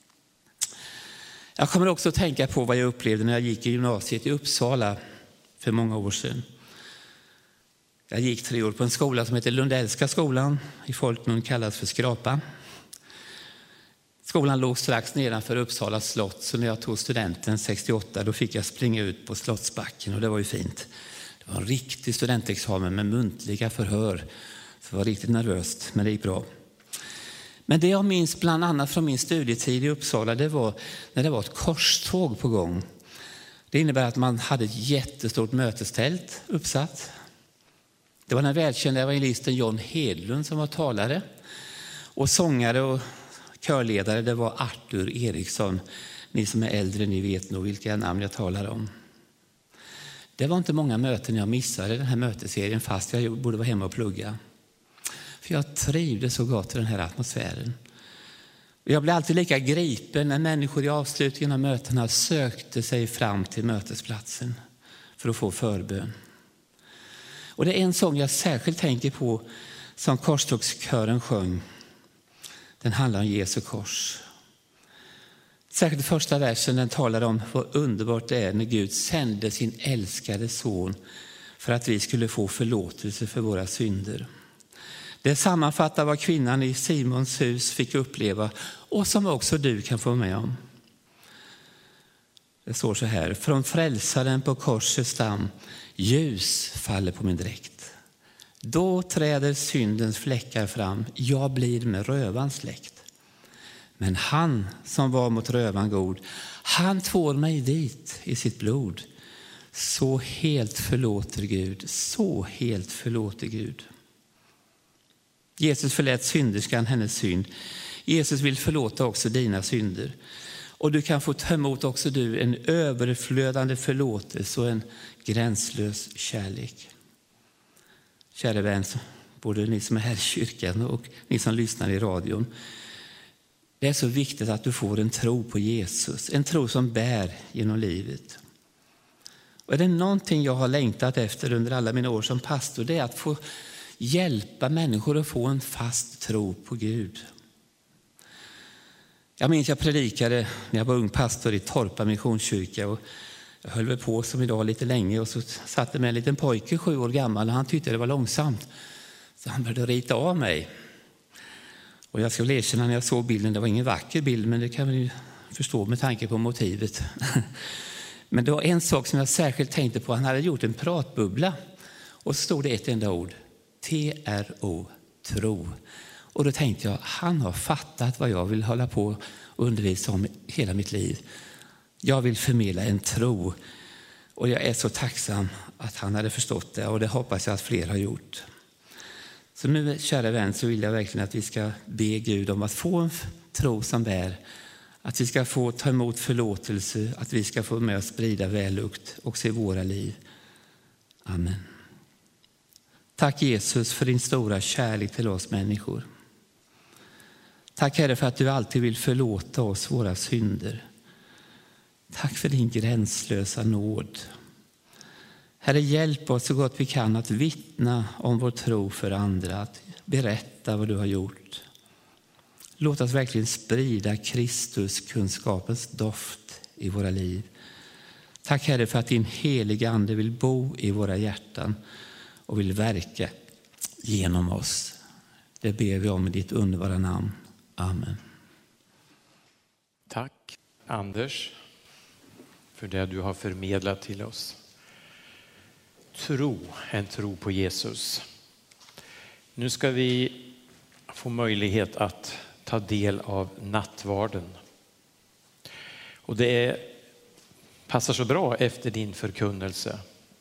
Jag kommer också att tänka på vad jag upplevde när jag gick i gymnasiet i Uppsala för många år sedan. Jag gick 3 år på en skola som heter Lundellska skolan. I folkmun kallas för Skrapa. Skolan låg strax nedanför Uppsala slott, så när jag tog studenten 68 då fick jag springa ut på Slottsbacken och det var ju fint. Det var en riktig studentexamen med muntliga förhör. Så det var riktigt nervöst, men det gick bra. Men det jag minns bland annat från min studietid i Uppsala, det var när det var ett korståg på gång. Det innebär att man hade ett jättestort mötestält uppsatt. Det var den välkända evangelisten John Hedlund som var talare. Och sångare och körledare, det var Arthur Eriksson. Ni som är äldre, ni vet nog vilka namn jag talar om. Det var inte många möten jag missade den här möteserien fast jag borde vara hemma och plugga. För jag trivdes så gott i den här atmosfären. Jag blev alltid lika gripen när människor i avslutningen av mötena sökte sig fram till mötesplatsen för att få förbön. Och det är en sång jag särskilt tänker på som korstågskören sjöng. Den handlar om Jesu kors. Särskilt första versen den talar om vad underbart det är när Gud sände sin älskade son för att vi skulle få förlåtelse för våra synder. Det sammanfattar vad kvinnan i Simons hus fick uppleva och som också du kan få med om. Det står så här: från frälsaren på korsets stam, ljus faller på min dräkt. Då träder syndens fläckar fram, jag blir med rövan släkt. Men han som var mot rövan god, han tvår mig dit i sitt blod. Så helt förlåter Gud, så helt förlåter Gud. Jesus förlät synderskan hennes synd. Jesus vill förlåta också dina synder. Och du kan få ta emot också du en överflödande förlåtelse och en gränslös kärlek. Kära vän, både ni som är här i kyrkan och ni som lyssnar i radion. Det är så viktigt att du får en tro på Jesus. En tro som bär genom livet. Och är det någonting jag har längtat efter under alla mina år som pastor, det är att få hjälpa människor att få en fast tro på Gud. Jag minns jag predikade när jag var ung pastor i Torpa missionskyrka och jag höll väl på som idag lite länge och så satt det med en liten pojke 7 år gammal och han tyckte det var långsamt. Så han började rita av mig. Och jag skulle erkänna när jag såg bilden, det var ingen vacker bild men det kan man ju förstå med tanke på motivet. Men det var en sak som jag särskilt tänkte på, han hade gjort en pratbubbla och så stod det ett enda ord. TRO, tro. Och då tänkte jag, han har fattat vad jag vill hålla på och undervisa om hela mitt liv. Jag vill förmedla en tro. Och jag är så tacksam att han hade förstått det och det hoppas jag att fler har gjort. Så nu, kära vän, så vill jag verkligen att vi ska be Gud om att få en tro som bär. Att vi ska få ta emot förlåtelse, att vi ska få med att sprida vällukt också i våra liv. Amen. Tack Jesus för din stora kärlek till oss människor. Tack Herre för att du alltid vill förlåta oss våra synder. Tack för din gränslösa nåd. Herre, hjälp oss så gott vi kan att vittna om vår tro för andra, att berätta vad du har gjort. Låt oss verkligen sprida Kristus kunskapens doft i våra liv. Tack Herre för att din heliga ande vill bo i våra hjärtan och vill verka genom oss. Det ber vi om i ditt underbara namn. Amen. Tack Anders för det du har förmedlat till oss. En tro på Jesus. Nu ska vi få möjlighet att ta del av nattvarden. Och det passar så bra efter din förkunnelse.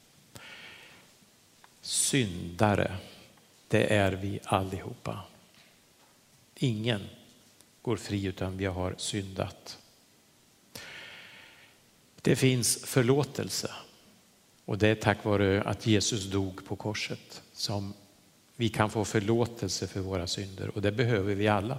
Syndare, det är vi allihopa. Ingen går fri utan vi har syndat. Det finns förlåtelse. Och det är tack vare att Jesus dog på korset som vi kan få förlåtelse för våra synder. Och det behöver vi alla.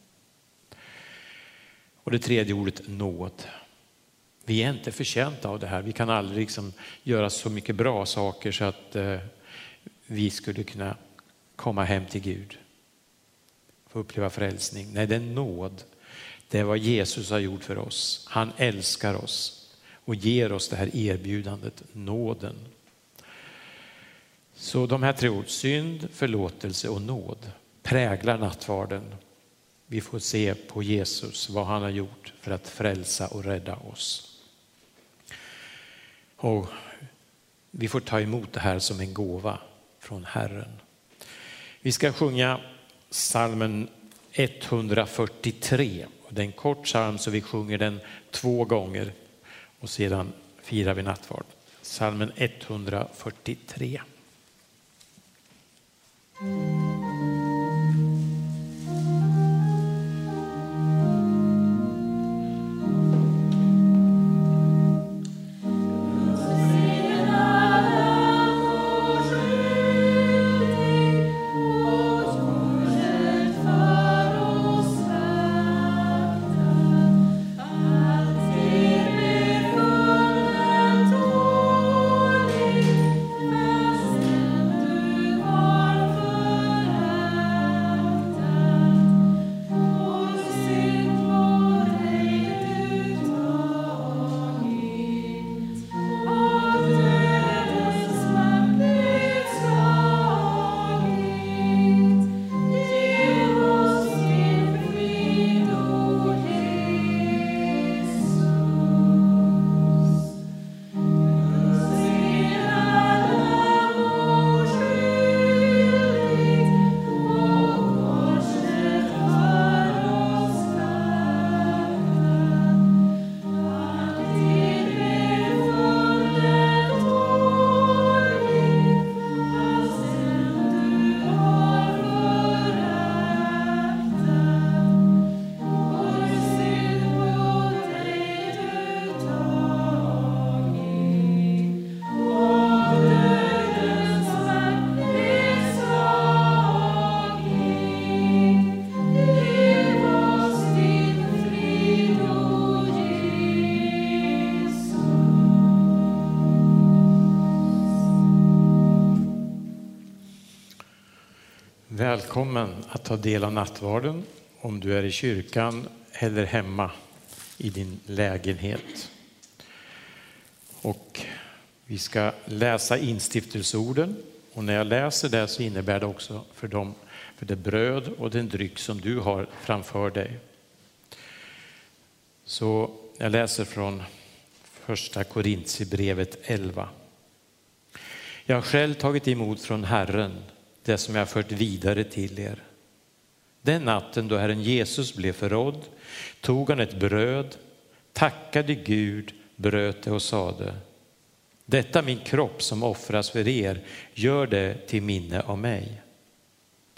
Och det tredje ordet, nåd. Vi är inte förtjänta av det här. Vi kan aldrig göra så mycket bra saker så att vi skulle kunna komma hem till Gud. Få uppleva frälsning. Nej, det är nåd. Det är vad Jesus har gjort för oss. Han älskar oss och ger oss det här erbjudandet, nåden. Så de här tre ord, synd, förlåtelse och nåd, präglar nattvarden. Vi får se på Jesus, vad han har gjort för att frälsa och rädda oss. Och vi får ta emot det här som en gåva från Herren. Vi ska sjunga psalmen 143. Det är en kort psalm så vi sjunger den 2 gånger och sedan firar vi nattvard. Psalmen 143. Välkommen att ta del av nattvarden om du är i kyrkan eller hemma i din lägenhet. Och vi ska läsa instiftelseorden och när jag läser det så innebär det också för det bröd och den dryck som du har framför dig. Så jag läser från första Korintierbrevet 11. Jag har själv tagit emot från Herren det som jag har fört vidare till er. Den natten då Herren Jesus blev förrådd tog han ett bröd, tackade Gud, bröt det och sade: detta min kropp som offras för er, gör det till minne av mig.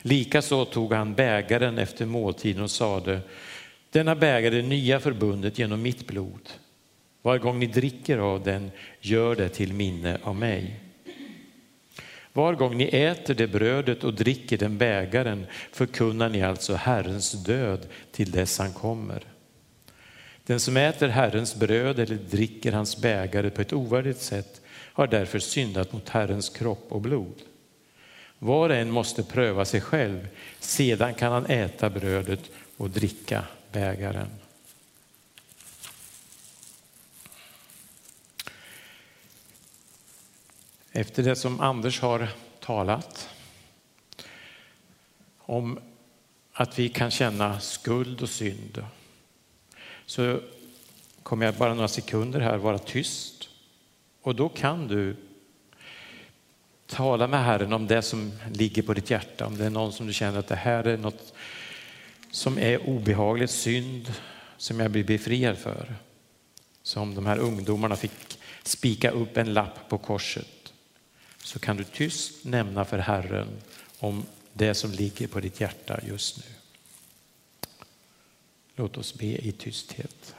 Likaså tog han bägaren efter måltiden och sade: denna bägare är det nya förbundet genom mitt blod. Var gång ni dricker av den, gör det till minne av mig. Var gång ni äter det brödet och dricker den bägaren, förkunnar ni alltså Herrens död till dess han kommer. Den som äter Herrens bröd eller dricker hans bägare på ett ovärdigt sätt har därför syndat mot Herrens kropp och blod. Var och en måste pröva sig själv, sedan kan han äta brödet och dricka bägaren. Efter det som Anders har talat om att vi kan känna skuld och synd, så kommer jag bara några sekunder här vara tyst. Och då kan du tala med Herren om det som ligger på ditt hjärta. Om det är någon som du känner att det här är något som är obehagligt, synd som jag blir befriad för. Som de här ungdomarna fick spika upp en lapp på korset. Så kan du tyst nämna för Herren om det som ligger på ditt hjärta just nu. Låt oss be i tysthet.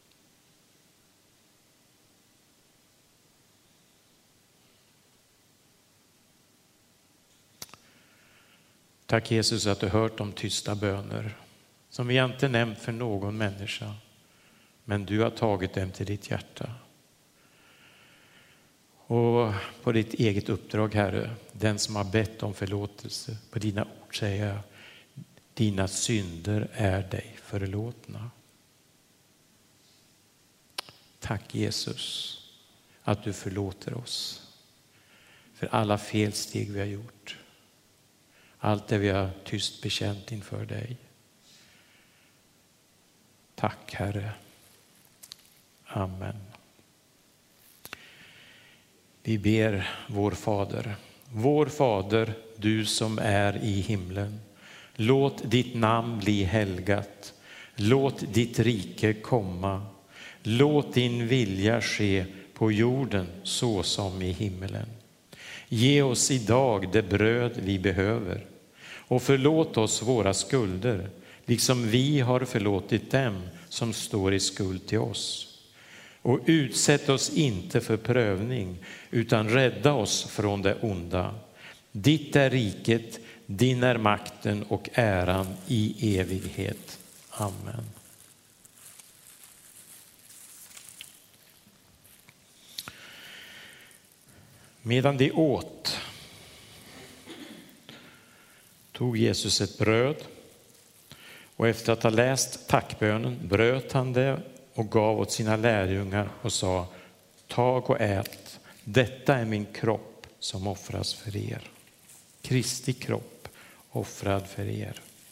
Tack Jesus att du hört de tysta böner som vi inte nämnt för någon människa, men du har tagit dem till ditt hjärta. Och på ditt eget uppdrag, Herre, den som har bett om förlåtelse, på dina ord säger jag: dina synder är dig förlåtna. Tack Jesus att du förlåter oss för alla felsteg vi har gjort. Allt det vi har tyst bekänt inför dig. Tack Herre. Amen. Vi ber vår Fader. Vår Fader, du som är i himlen. Låt ditt namn bli helgat. Låt ditt rike komma. Låt din vilja ske på jorden så som i himmelen. Ge oss idag det bröd vi behöver. Och förlåt oss våra skulder, liksom vi har förlåtit dem som står i skuld till oss. Och utsätt oss inte för prövning, utan rädda oss från det onda. Ditt är riket, din är makten och äran i evighet. Amen. Medan de åt tog Jesus ett bröd och efter att ha läst tackbönen bröt han det och gav åt sina lärjungar och sa: tag och ät, detta är min kropp som offras för er. Kristi kropp offrad för er.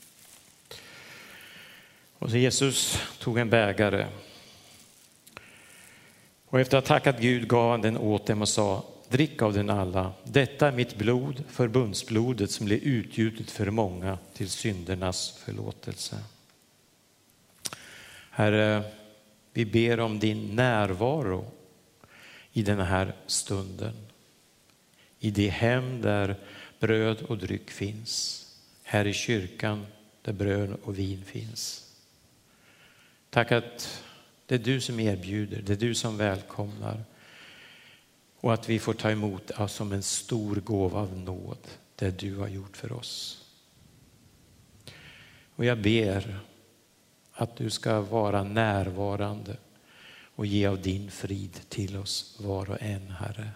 Och så Jesus tog en bägare och efter att ha tackat Gud gav han den åt dem och sa: drick av den alla, detta är mitt blod, förbundsblodet som blir utgjutet för många till syndernas förlåtelse. Herre, vi ber om din närvaro i den här stunden. I det hem där bröd och dryck finns. Här i kyrkan där bröd och vin finns. Tack att det är du som erbjuder, det är du som välkomnar. Och att vi får ta emot som en stor gåva av nåd det du har gjort för oss. Och jag ber att du ska vara närvarande och ge av din frid till oss var och en, Herre.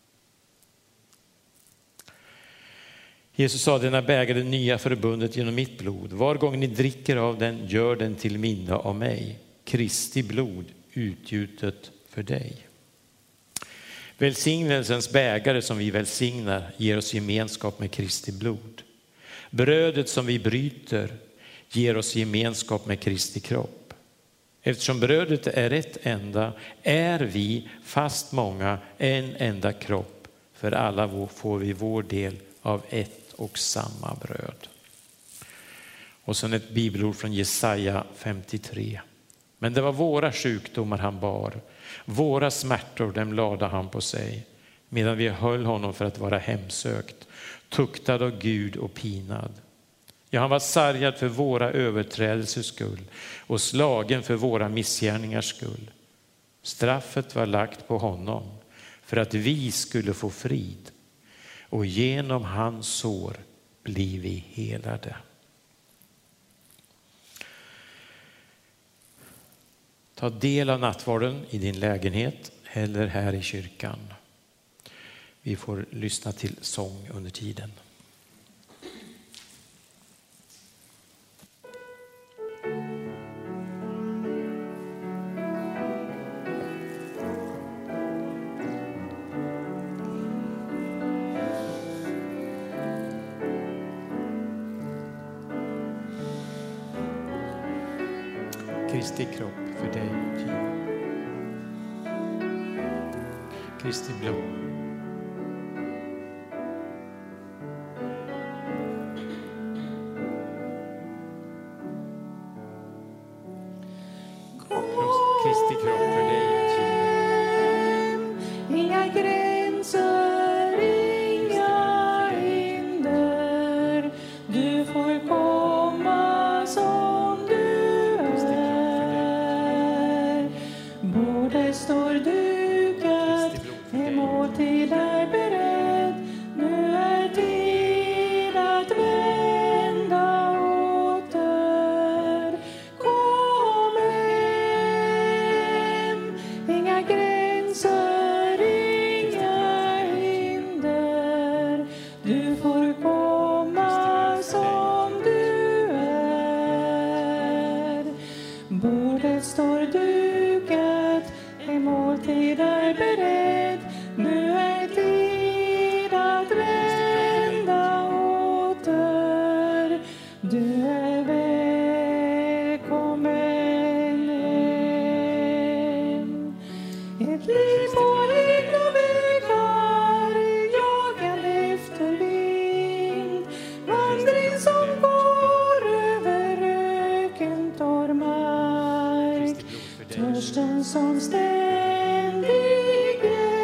Jesus sa: denna bägare nya förbundet genom mitt blod. Var gång ni dricker av den, gör den till minne av mig. Kristi blod utgjutet för dig. Välsignelsens bägare som vi välsignar ger oss gemenskap med Kristi blod. Brödet som vi bryter ger oss gemenskap med Kristi kropp. Eftersom brödet är ett enda är vi, fast många, en enda kropp. För alla får vi vår del av ett och samma bröd. Och sen ett bibelord från Jesaja 53. Men det var våra sjukdomar han bar. Våra smärtor dem lade han på sig. Medan vi höll honom för att vara hemsökt. Tuktad av Gud och pinad. Ja, han var sargad för våra överträdelsers skull och slagen för våra missgärningars skull. Straffet var lagt på honom för att vi skulle få frid, och genom hans sår blir vi helade. Ta del av nattvarden i din lägenhet eller här i kyrkan. Vi får lyssna till sång under tiden. Kristi kropp för dig utgiven. Kristi blod. Kristi kropp för dig utgiven. Inga gränser, inga hinder. Du får komma som du är. Bordet står dukat, en måltid är beredd. Nu är tid att vända åter. Kom hem. Inga gränser, inga hinder. Du får komma som du är. Bordet står dukat, en måltid är beredd. Nu är tid att vända åter. Du är välkommen hem. Ett liv på egna vägar, jagande efter vind. Vandring som går över ökentorr mark. Törsten som ständig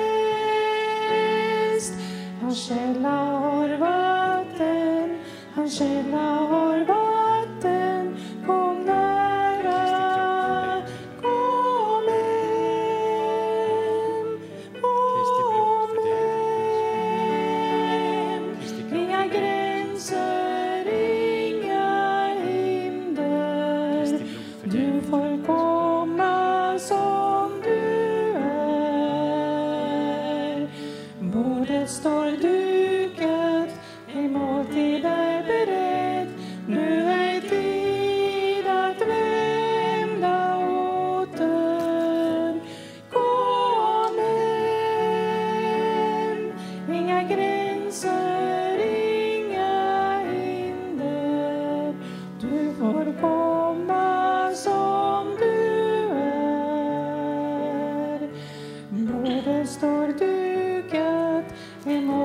gäst. Hans källa har vatten, hans källa har vatten. Kom nära, kom hem, kom hem. Inga gränser, inga hinder. Du får komma som du är. Bordet står dukat, en måltid är beredd. Nu är tid att vända åter. Kom hem. Inga gränser, inga hinder. Du får komma som du är. Bordet står dukat, en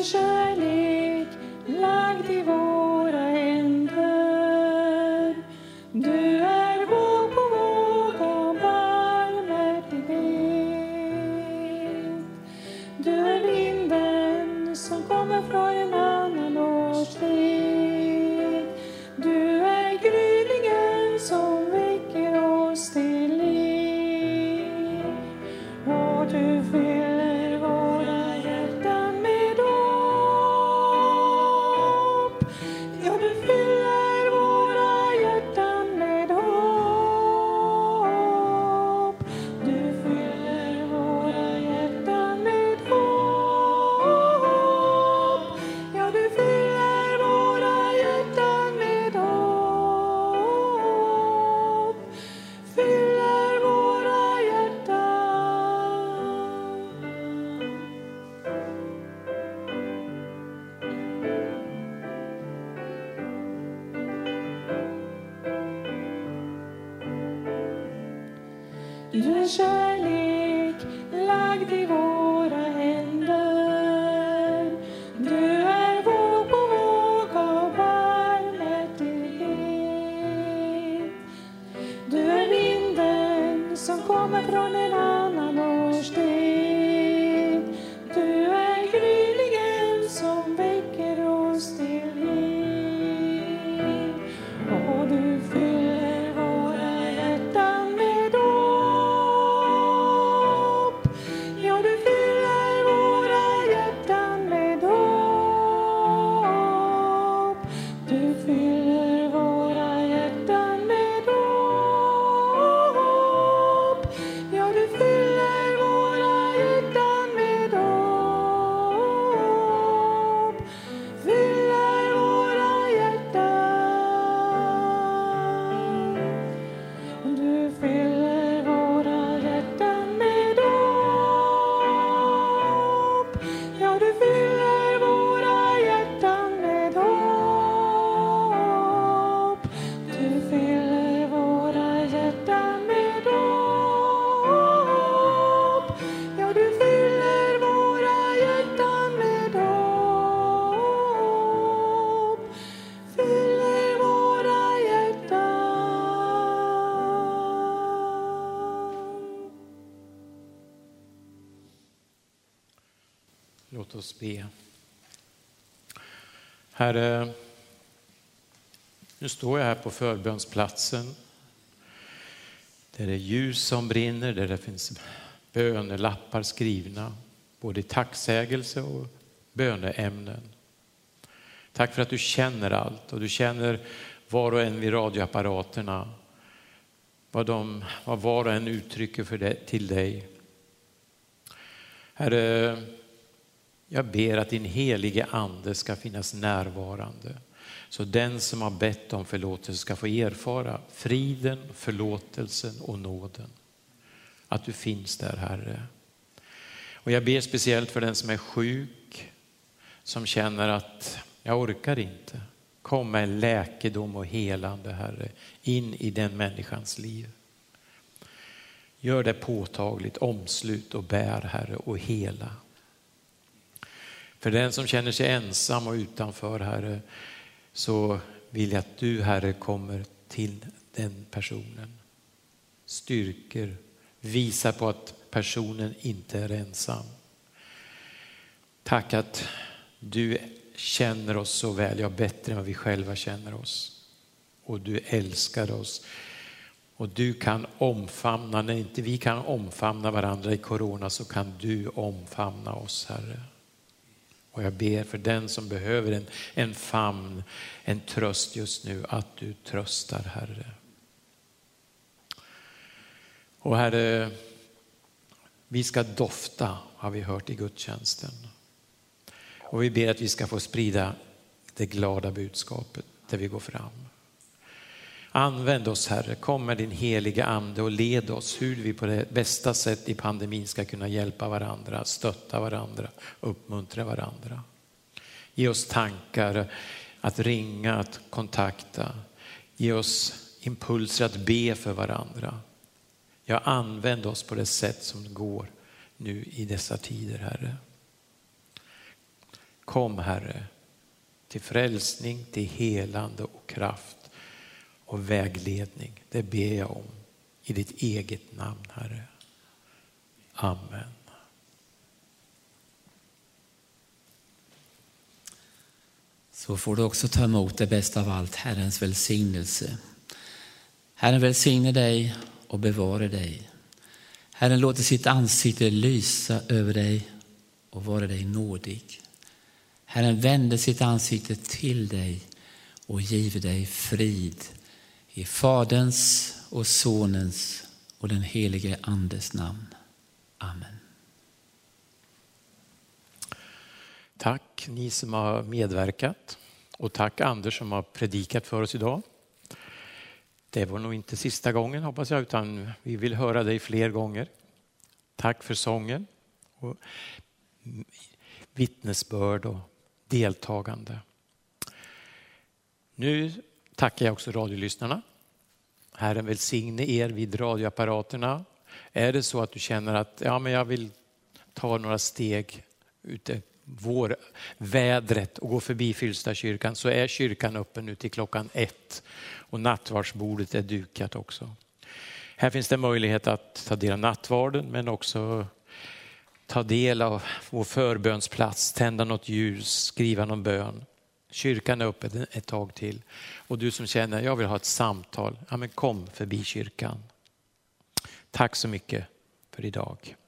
är kärlek lagd i våra händer. Du är våg på våg av barmhärtighet. Du är vinden som kommer från en annan årstid. Du är gryningen som väcker oss till liv. Och du fyller våra hjärtan med hopp. Ja, du fyller våra hjärtan med hopp. Du fyller våra hjärtan med hopp. Ja, du fyller våra hjärtan med hopp. Fyller våra hjärtan. Du är kärlek lagd i våra händer. Du är våg på våg av barmhärtighet. Du är vinden som kommer från en annan årstid. Du är gryningen som väcker oss till liv. Och du fyller våra hjärtan med hopp. Ja, du fyller våra hjärtan med hopp. Du fyller våra hjärtan med hopp. Ja, du fyller våra hjärtan med hopp. Fyller våra hjärtan. Du fyller våra hjärtan med hopp. Ja, du fyller våra hjärtan med hopp. Du fyller våra hjärtan med hopp. Ja, du fyller våra hjärtan med hopp. Fyller våra hjärtan. Låt oss be. Herre, nu står jag här på förbönsplatsen. Där det är ljus som brinner, där det finns bönelappar skrivna. Både i tacksägelse och böneämnen. Tack för att du känner allt och du känner var och en vid radioapparaterna. Vad var och en uttrycker för det, till dig. Herre, jag ber att din helige ande ska finnas närvarande. Så den som har bett om förlåtelse ska få erfara friden, förlåtelsen och nåden. Att du finns där, Herre. Och jag ber speciellt för den som är sjuk. Som känner att jag orkar inte. Kom med läkedom och helande, Herre. In i den människans liv. Gör det påtagligt, omslut och bär, Herre, och hela. För den som känner sig ensam och utanför, Herre, så vill jag att du, Herre, kommer till den personen. Styrker, visar på att personen inte är ensam. Tack att du känner oss så väl, ja, bättre än vad vi själva känner oss. Och du älskar oss. Och du kan omfamna, när inte vi kan omfamna varandra i corona så kan du omfamna oss, Herre. Och jag ber för den som behöver en famn, en tröst just nu, att du tröstar, Herre. Och Herre, vi ska dofta, har vi hört i gudstjänsten. Och vi ber att vi ska få sprida det glada budskapet där vi går fram. Använd oss, Herre, kom med din heliga ande och led oss hur vi på det bästa sätt i pandemin ska kunna hjälpa varandra, stötta varandra, uppmuntra varandra. Ge oss tankar att ringa, att kontakta. Ge oss impulser att be för varandra. Jag använd oss på det sätt som går nu i dessa tider, Herre. Kom Herre, till frälsning, till helande och kraft och vägledning. Det ber jag om i ditt eget namn, Herre. Amen. Så får du också ta emot det bästa av allt, Herrens välsignelse. Herren välsigne dig och bevara dig. Herren låter sitt ansikte lysa över dig och vara dig nådig. Herren vänder sitt ansikte till dig och giver dig frid. I Faderns och Sonens och den helige Andes namn. Amen. Tack ni som har medverkat och tack Anders som har predikat för oss idag. Det var nog inte sista gången hoppas jag, utan vi vill höra dig fler gånger. Tack för sången och vittnesbörd och deltagande. Nu tackar jag också radiolyssnarna. Herren välsigne er vid radioapparaterna. Är det så att du känner att men jag vill ta några steg ute vädret och gå förbi Fyllstakyrkan, så är kyrkan öppen nu till 1:00 och nattvardsbordet är dukat också. Här finns det möjlighet att ta del av nattvarden men också ta del av vår förbönsplats, tända något ljus, skriva någon bön. Kyrkan är öppen ett tag till. Och du som känner jag vill ha ett samtal, men kom förbi kyrkan. Tack så mycket för idag.